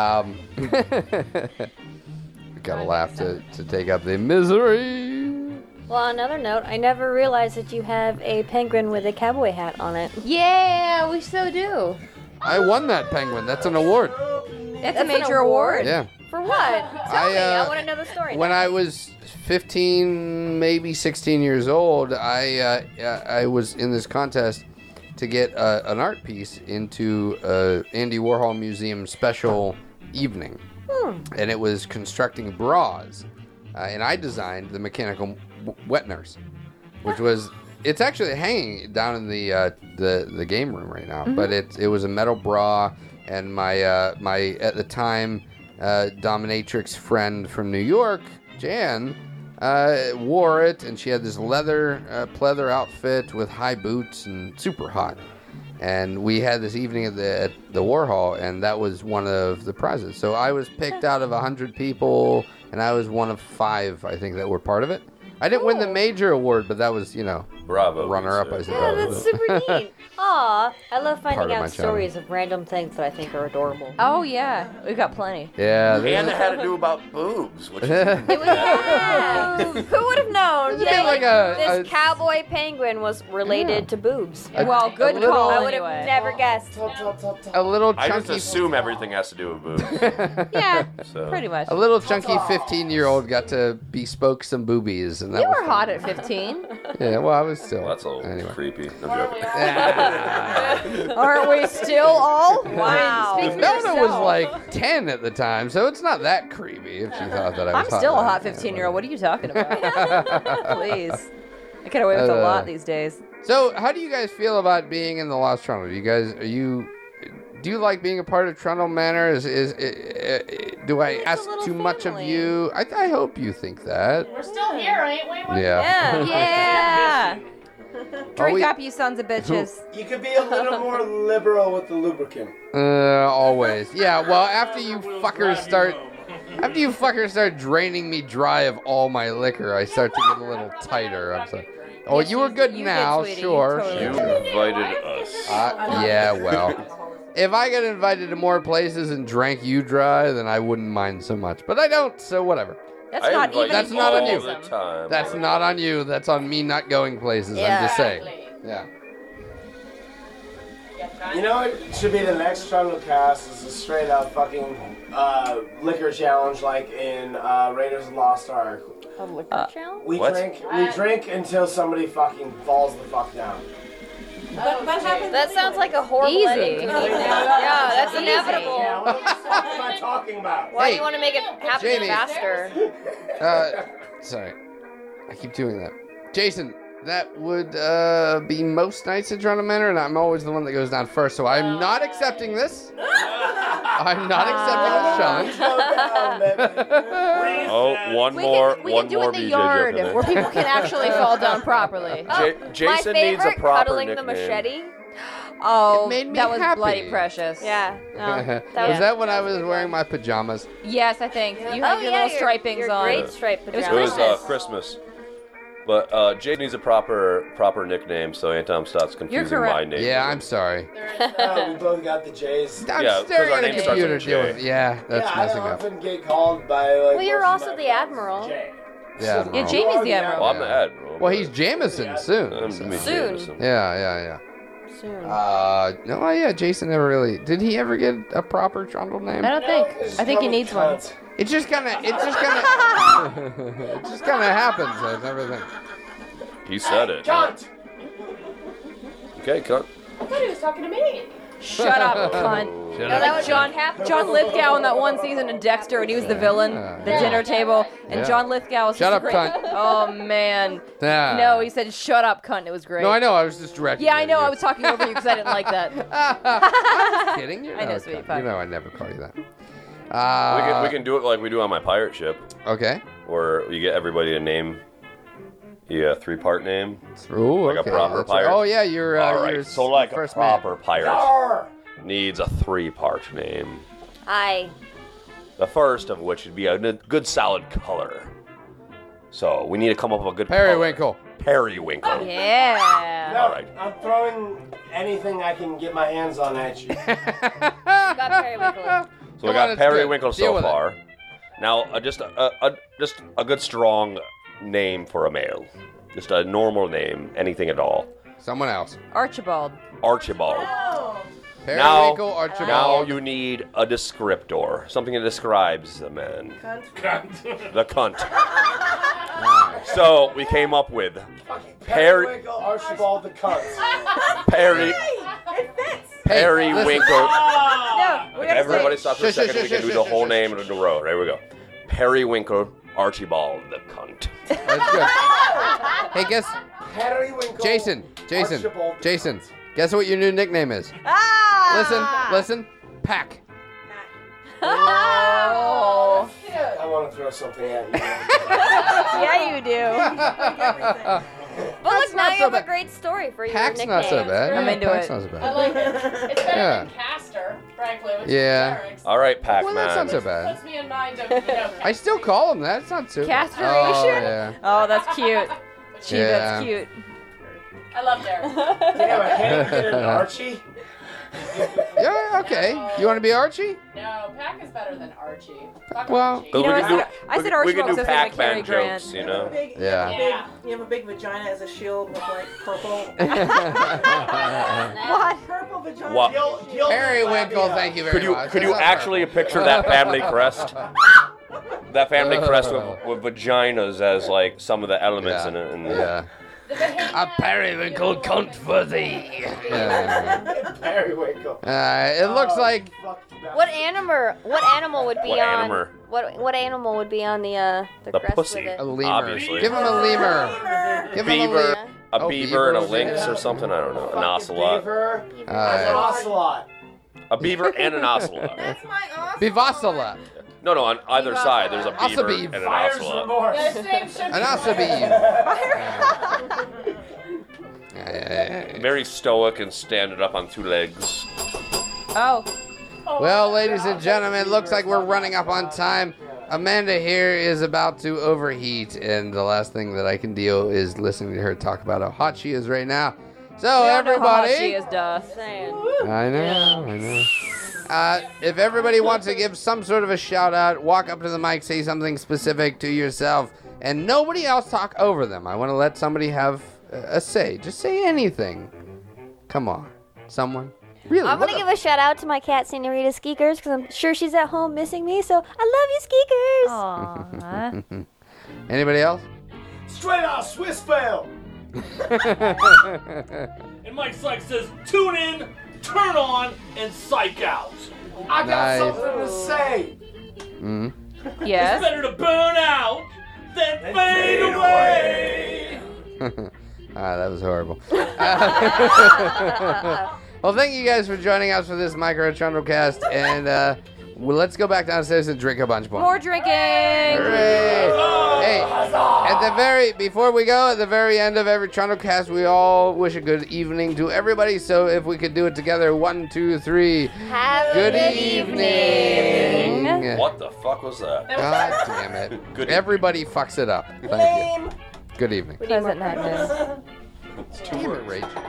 it. We got to laugh to take up the misery. Well, on another note, I never realized that you have a penguin with a cowboy hat on it. Yeah, we so do. I won that penguin. That's an award. That's a major award. Yeah. For what? Tell me. I want to know the story. When I was 15, maybe 16 years old, I was in this contest to get an art piece into Andy Warhol Museum special evening. And it was constructing bras. And I designed the mechanical wet nurse, which was, it's actually hanging down in the game room right now. But it was a metal bra, and my at the time dominatrix friend from New York, Jan, wore it, and she had this leather pleather outfit with high boots and super hot. And we had this evening at the Warhol, and that was one of the prizes. So I was picked out of 100 people, and I was one of 5, I think, that were part of it. I didn't win the major award, but that was, Bravo. runner-up, I Yeah, suppose. that's super neat. Aw, I love Part finding of my out stories of random things that I think are adorable. Oh, yeah. We've got plenty. Yeah. And it had to do about boobs, which is Yeah. Who would have known? It's a bit like a- This cowboy penguin was related to boobs. Well, good little- call I would have anyway. never guessed. A little I just chunky, assume everything has to do with boobs. Yeah, So. pretty much. a little chunky 15-year-old got to bespoke some boobies, and that You was were fun. hot at 15. Yeah, well, I was still. Well, that's a little anyway. creepy. No joking. Aren't we still all? Wow. Nona was like 10 at the time, so it's not that creepy if she thought that I was I'm still a then. hot 15-year-old. What are you talking about? Please. I get away with a lot these days. So, how do you guys feel about being in the Lost Trundle? Do you like being a part of Trundle Manor? Do I ask too much of you? I hope you think that. We're still here, ain't we? Yeah. Yeah. Drink up, you sons of bitches. You could be a little more liberal with the lubricant. Always. Yeah, well, after you fuckers start draining me dry of all my liquor, I start to get a little tighter. I'm sorry. Oh, you were good now, sweetie. sure. Totally. You invited us. Yeah, well. If I got invited to more places and drank you dry, then I wouldn't mind so much. But I don't, so whatever. That's I not invite even. That's not on you. all the time. That's not on you. That's on me not going places. I'm just saying. Yeah. You know what should be the next Trundle cast is a straight up fucking liquor challenge like in Raiders of the Lost Ark. A liquor challenge? We drink until somebody fucking falls the fuck down. What happens? That sounds like a horrible Easy. ending to me. Yeah, that's inevitable. What the fuck am I talking about? Why do you want to make it happen Jamie. faster? Sorry. I keep doing that. Jason, that would be most nights at Toronto Manor, and I'm always the one that goes down first, so I'm not accepting this. I'm not accepting the challenge. Oh, one more We can do it in the BJ yard joke in where there. people can actually fall down properly. Jason My needs a favorite, proper cuddling nickname. the machete. Oh, It made me that was happy. bloody precious. Yeah. No, Was that when I was wearing my pajamas? Yes, I think. You had your yeah, little stripings your on. great striped It was pajamas. It was Christmas. But Jason needs a proper nickname, so Anton stops confusing my name. Yeah, I'm sorry. We both got the J's. I'm Yeah, 'cause staring our at a name starts computer with J. deal with. Yeah, that's yeah, messing I up. often get called by like. Well, you're most of also my the friends admiral. Jay. Yeah, Yeah, Jamie's the admiral. Well, I'm the admiral. Well, he's Jameson soon. I'm so- Soon. Jameson. Yeah. Soon. No, yeah, Jason never really. Did he ever get a proper Trundle name? I don't think. It's I think he called needs one. cunt. It just kind of happens. I never think. He said it. Cunt! Okay, cut. I thought he was talking to me. Shut up, cunt. Shut No, up. that was John Lithgow in that one season of Dexter, and he was the villain, the dinner table, and Yeah. John Lithgow was Shut just up, great. cunt. Oh man. Yeah. No, he said shut up, cunt. It was great. No, I know. I was just directing. Yeah, I know. you. I was talking over you because I didn't like that. kidding. You I know, it's sweetie fine. pie. You know I never call you that. We can do it like we do on my pirate ship, Okay. where you get everybody to name a 3-part name. Ooh, Like a okay. proper That's pirate. right. Oh yeah, you're. All you're right, so like a first proper man. pirate needs a 3-part name. Hi. The first of which would be a good solid color. So we need to come up with a good Periwinkle. color. Periwinkle. Yeah. No, All right. I'm throwing anything I can get my hands on at you. You got periwinkle. So we Come on, got it's periwinkle good. Deal so with it. far. Now, just a good strong name for a male. Just a normal name, anything at all. Someone else. Archibald. Archibald. Periwinkle, Archibald. Now you need a descriptor, something that describes the man. The cunt. So we came up with Periwinkle Archibald the cunt. Periwinkle. No, we gotta Everybody say. stop for a second. We can do the whole name in a row. There we go. Periwinkle Archibald the cunt. That's good. Hey, guess. Periwinkle Jason. Archibald the Jason. Guess what your new nickname is? Listen. Pack. Oh. I want to throw something at you. Yeah, you do. But look, now not you so have bad. a great story for your Pack's nickname. not so bad. I'm Yeah, into Pack's it. not so I bad. like it. It's better Yeah. than Caster, frankly. Which Yeah. Is Eric's. All right, Well, that's not Pac-Man. so bad. Puts me in mind of, you know, I still call him that. It's not too bad. Castration? Oh, yeah. Oh, that's cute. Gee, Yeah. that's cute. I love Derek. Damn, I can't get an Archie. Yeah, okay. You want to be Archie? No, Pack is better than Archie. Fuck Well- Archie. Because You know, we can do, I said we Archibald can do because I was thinking Pac-Man of Cary jokes, Grant. you know? Yeah. Yeah. You have a big vagina as a shield with like purple. What? Purple vagina. What? Periwinkle, thank you very much. Could you That's not actually picture that family crest? That family crest with vaginas as like some of the elements in it. And Yeah. A periwinkle cunt for thee. Yeah. Periwinkle. It looks like What animal would be What on? animal? What animal would be on the The crest pussy. with it? a lemur. Obviously. Give him a lemur. Give him a Beaver, lemur. a Oh, beaver and a beaver. lynx or something. I don't know. An ocelot. Beaver. Uh, An ocelot. A beaver and an ocelot. That's my awesome. Bivasala. No, on either side there's a beaver Ocelot. and an Fires ocelot. remorse. An ocelot. Very stoic and standing up on 2 legs. Oh. Well, ladies and gentlemen, looks like we're running up on time. Amanda here is about to overheat, and the last thing that I can deal is listening to her talk about how hot she is right now. So, everybody. She is duh. I know. If everybody wants to give some sort of a shout out, walk up to the mic, say something specific to yourself, and nobody else talk over them. I want to let somebody have a say. Just say anything. Come on. Someone. Really? I'm going to give a shout out to my cat, Senorita Skeekers, because I'm sure she's at home missing me, so I love you, Skeekers. Aww. Anybody else? Straight out Swiss fail. And Mike Sykes says, tune in, turn on, and psych out. I got Nice. something to say. Mm-hmm. Yes. It's better to burn out than fade away. That was horrible. Well, thank you guys for joining us for this Micro Trundlecast, and well, let's go back downstairs and drink a bunch more. More drinking. Hooray! Hey, before we go, at the very end of every Trundlecast, we all wish a good evening to everybody. So if we could do it together, 1, 2, 3. Have Good a evening. What the fuck was that? God damn it! Good Everybody fucks it up. Thank you. Good evening. Pleasant nightmares. It's 2 Damn it, words. Rachel.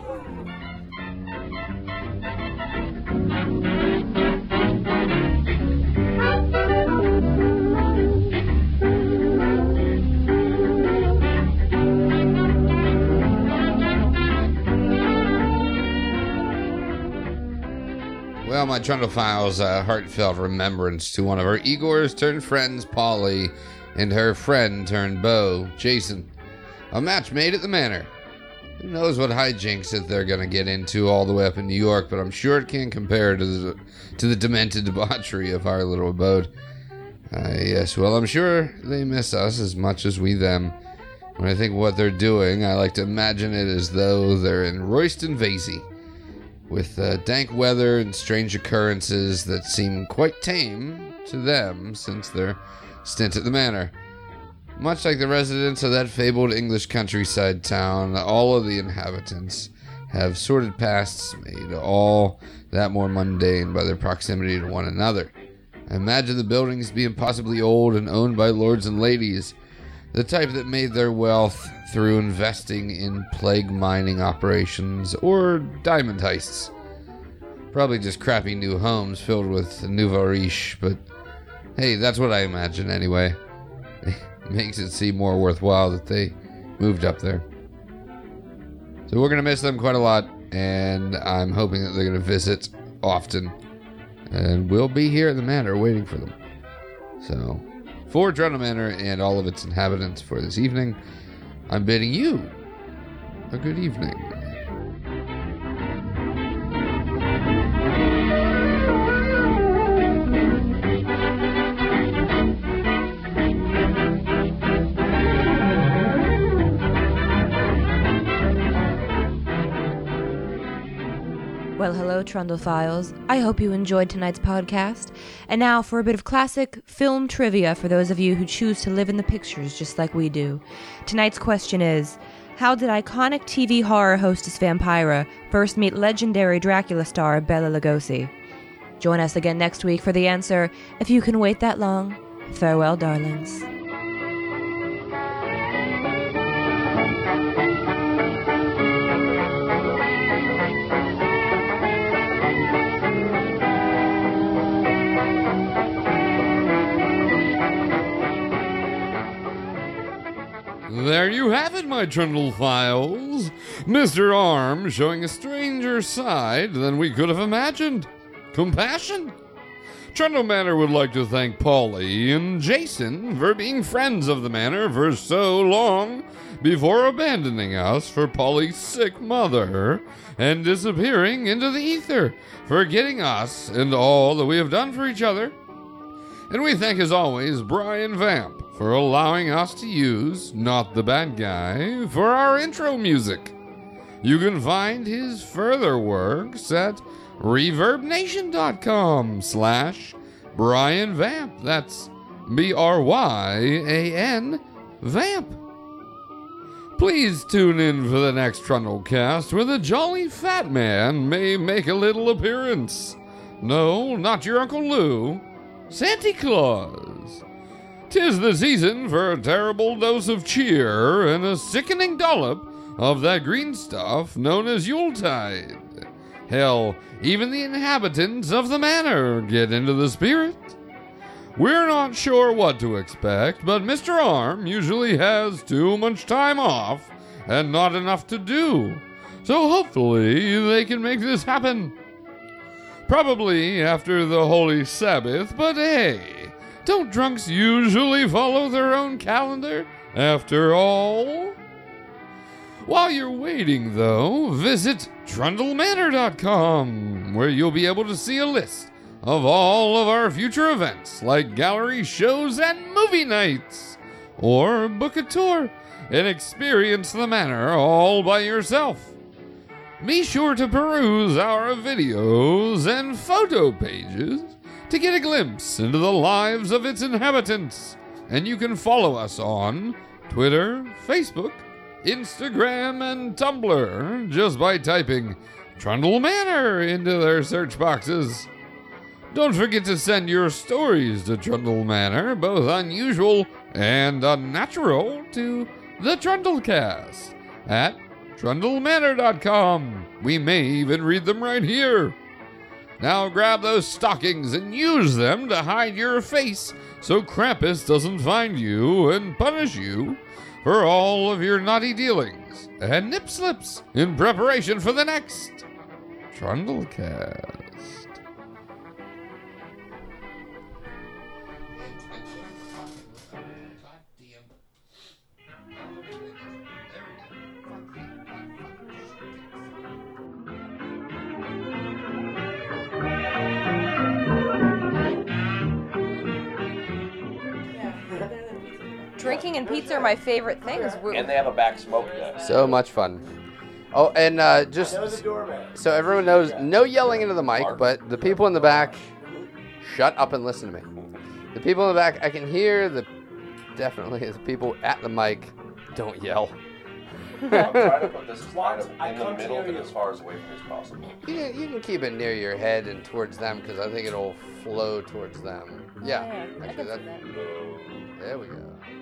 Well, my Trundle Files, heartfelt remembrance to one of our Igors turned friends, Polly, and her friend turned beau, Jason. A match made at the manor. Who knows what hijinks that they're gonna get into all the way up in New York, but I'm sure it can't compare to the demented debauchery of our little abode. Yes, well, I'm sure they miss us as much as we them. When I think what they're doing, I like to imagine it as though they're in Royston Vasey, with dank weather and strange occurrences that seem quite tame to them since their stint at the manor. Much like the residents of that fabled English countryside town, all of the inhabitants have sordid pasts made all that more mundane by their proximity to one another. I imagine the buildings being possibly old and owned by lords and ladies, the type that made their wealth through investing in plague mining operations or diamond heists. Probably just crappy new homes filled with nouveau riche, but hey, that's what I imagine anyway. Makes it seem more worthwhile that they moved up there. So we're going to miss them quite a lot, and I'm hoping that they're going to visit often. And we'll be here at the manor waiting for them. So, for Trundle Manor and all of its inhabitants for this evening, I'm bidding you a good evening. Well, hello, Trundle Files. I hope you enjoyed tonight's podcast. And now for a bit of classic film trivia for those of you who choose to live in the pictures just like we do. Tonight's question is, how did iconic TV horror hostess Vampira first meet legendary Dracula star Bela Lugosi? Join us again next week for the answer. If you can wait that long, farewell, darlings. There you have it, my Trundle Files. Mr. Arm showing a stranger side than we could have imagined. Compassion. Trundle Manor would like to thank Polly and Jason for being friends of the manor for so long before abandoning us for Polly's sick mother and disappearing into the ether, forgetting us and all that we have done for each other. And we thank, as always, Brian Vamp for allowing us to use Not the Bad Guy for our intro music. You can find his further works at ReverbNation.com/Brian Vamp. That's BRYAN Vamp. Please tune in for the next Trundlecast, where the jolly fat man may make a little appearance. No, not your Uncle Lou. Santa Claus. 'Tis the season for a terrible dose of cheer and a sickening dollop of that green stuff known as Yuletide. Hell, even the inhabitants of the manor get into the spirit. We're not sure what to expect, but Mr. Arm usually has too much time off and not enough to do. So hopefully they can make this happen. Probably after the Holy Sabbath, but hey, don't drunks usually follow their own calendar after all? While you're waiting, though, visit TrundleManor.com, where you'll be able to see a list of all of our future events, like gallery shows and movie nights. Or book a tour and experience the manor all by yourself. Be sure to peruse our videos and photo pages to get a glimpse into the lives of its inhabitants. And you can follow us on Twitter, Facebook, Instagram, and Tumblr just by typing Trundle Manor into their search boxes. Don't forget to send your stories to Trundle Manor, both unusual and unnatural, to the Trundlecast at TrundleManor.com. We may even read them right here. Now grab those stockings and use them to hide your face so Krampus doesn't find you and punish you for all of your naughty dealings and nip slips in preparation for the next Trundlecast. Drinking and pizza are my favorite things. And they have a back smoke deck. So much fun. Oh, and just so everyone knows, no yelling into the mic, but the people in the back, shut up and listen to me. The people in the back, I can hear definitely the people at the mic, don't yell. I'm trying to put this kind of in the middle but as far as away from you as possible. You can keep it near your head and towards them because I think it'll flow towards them. Yeah, I actually, can see that. there we go.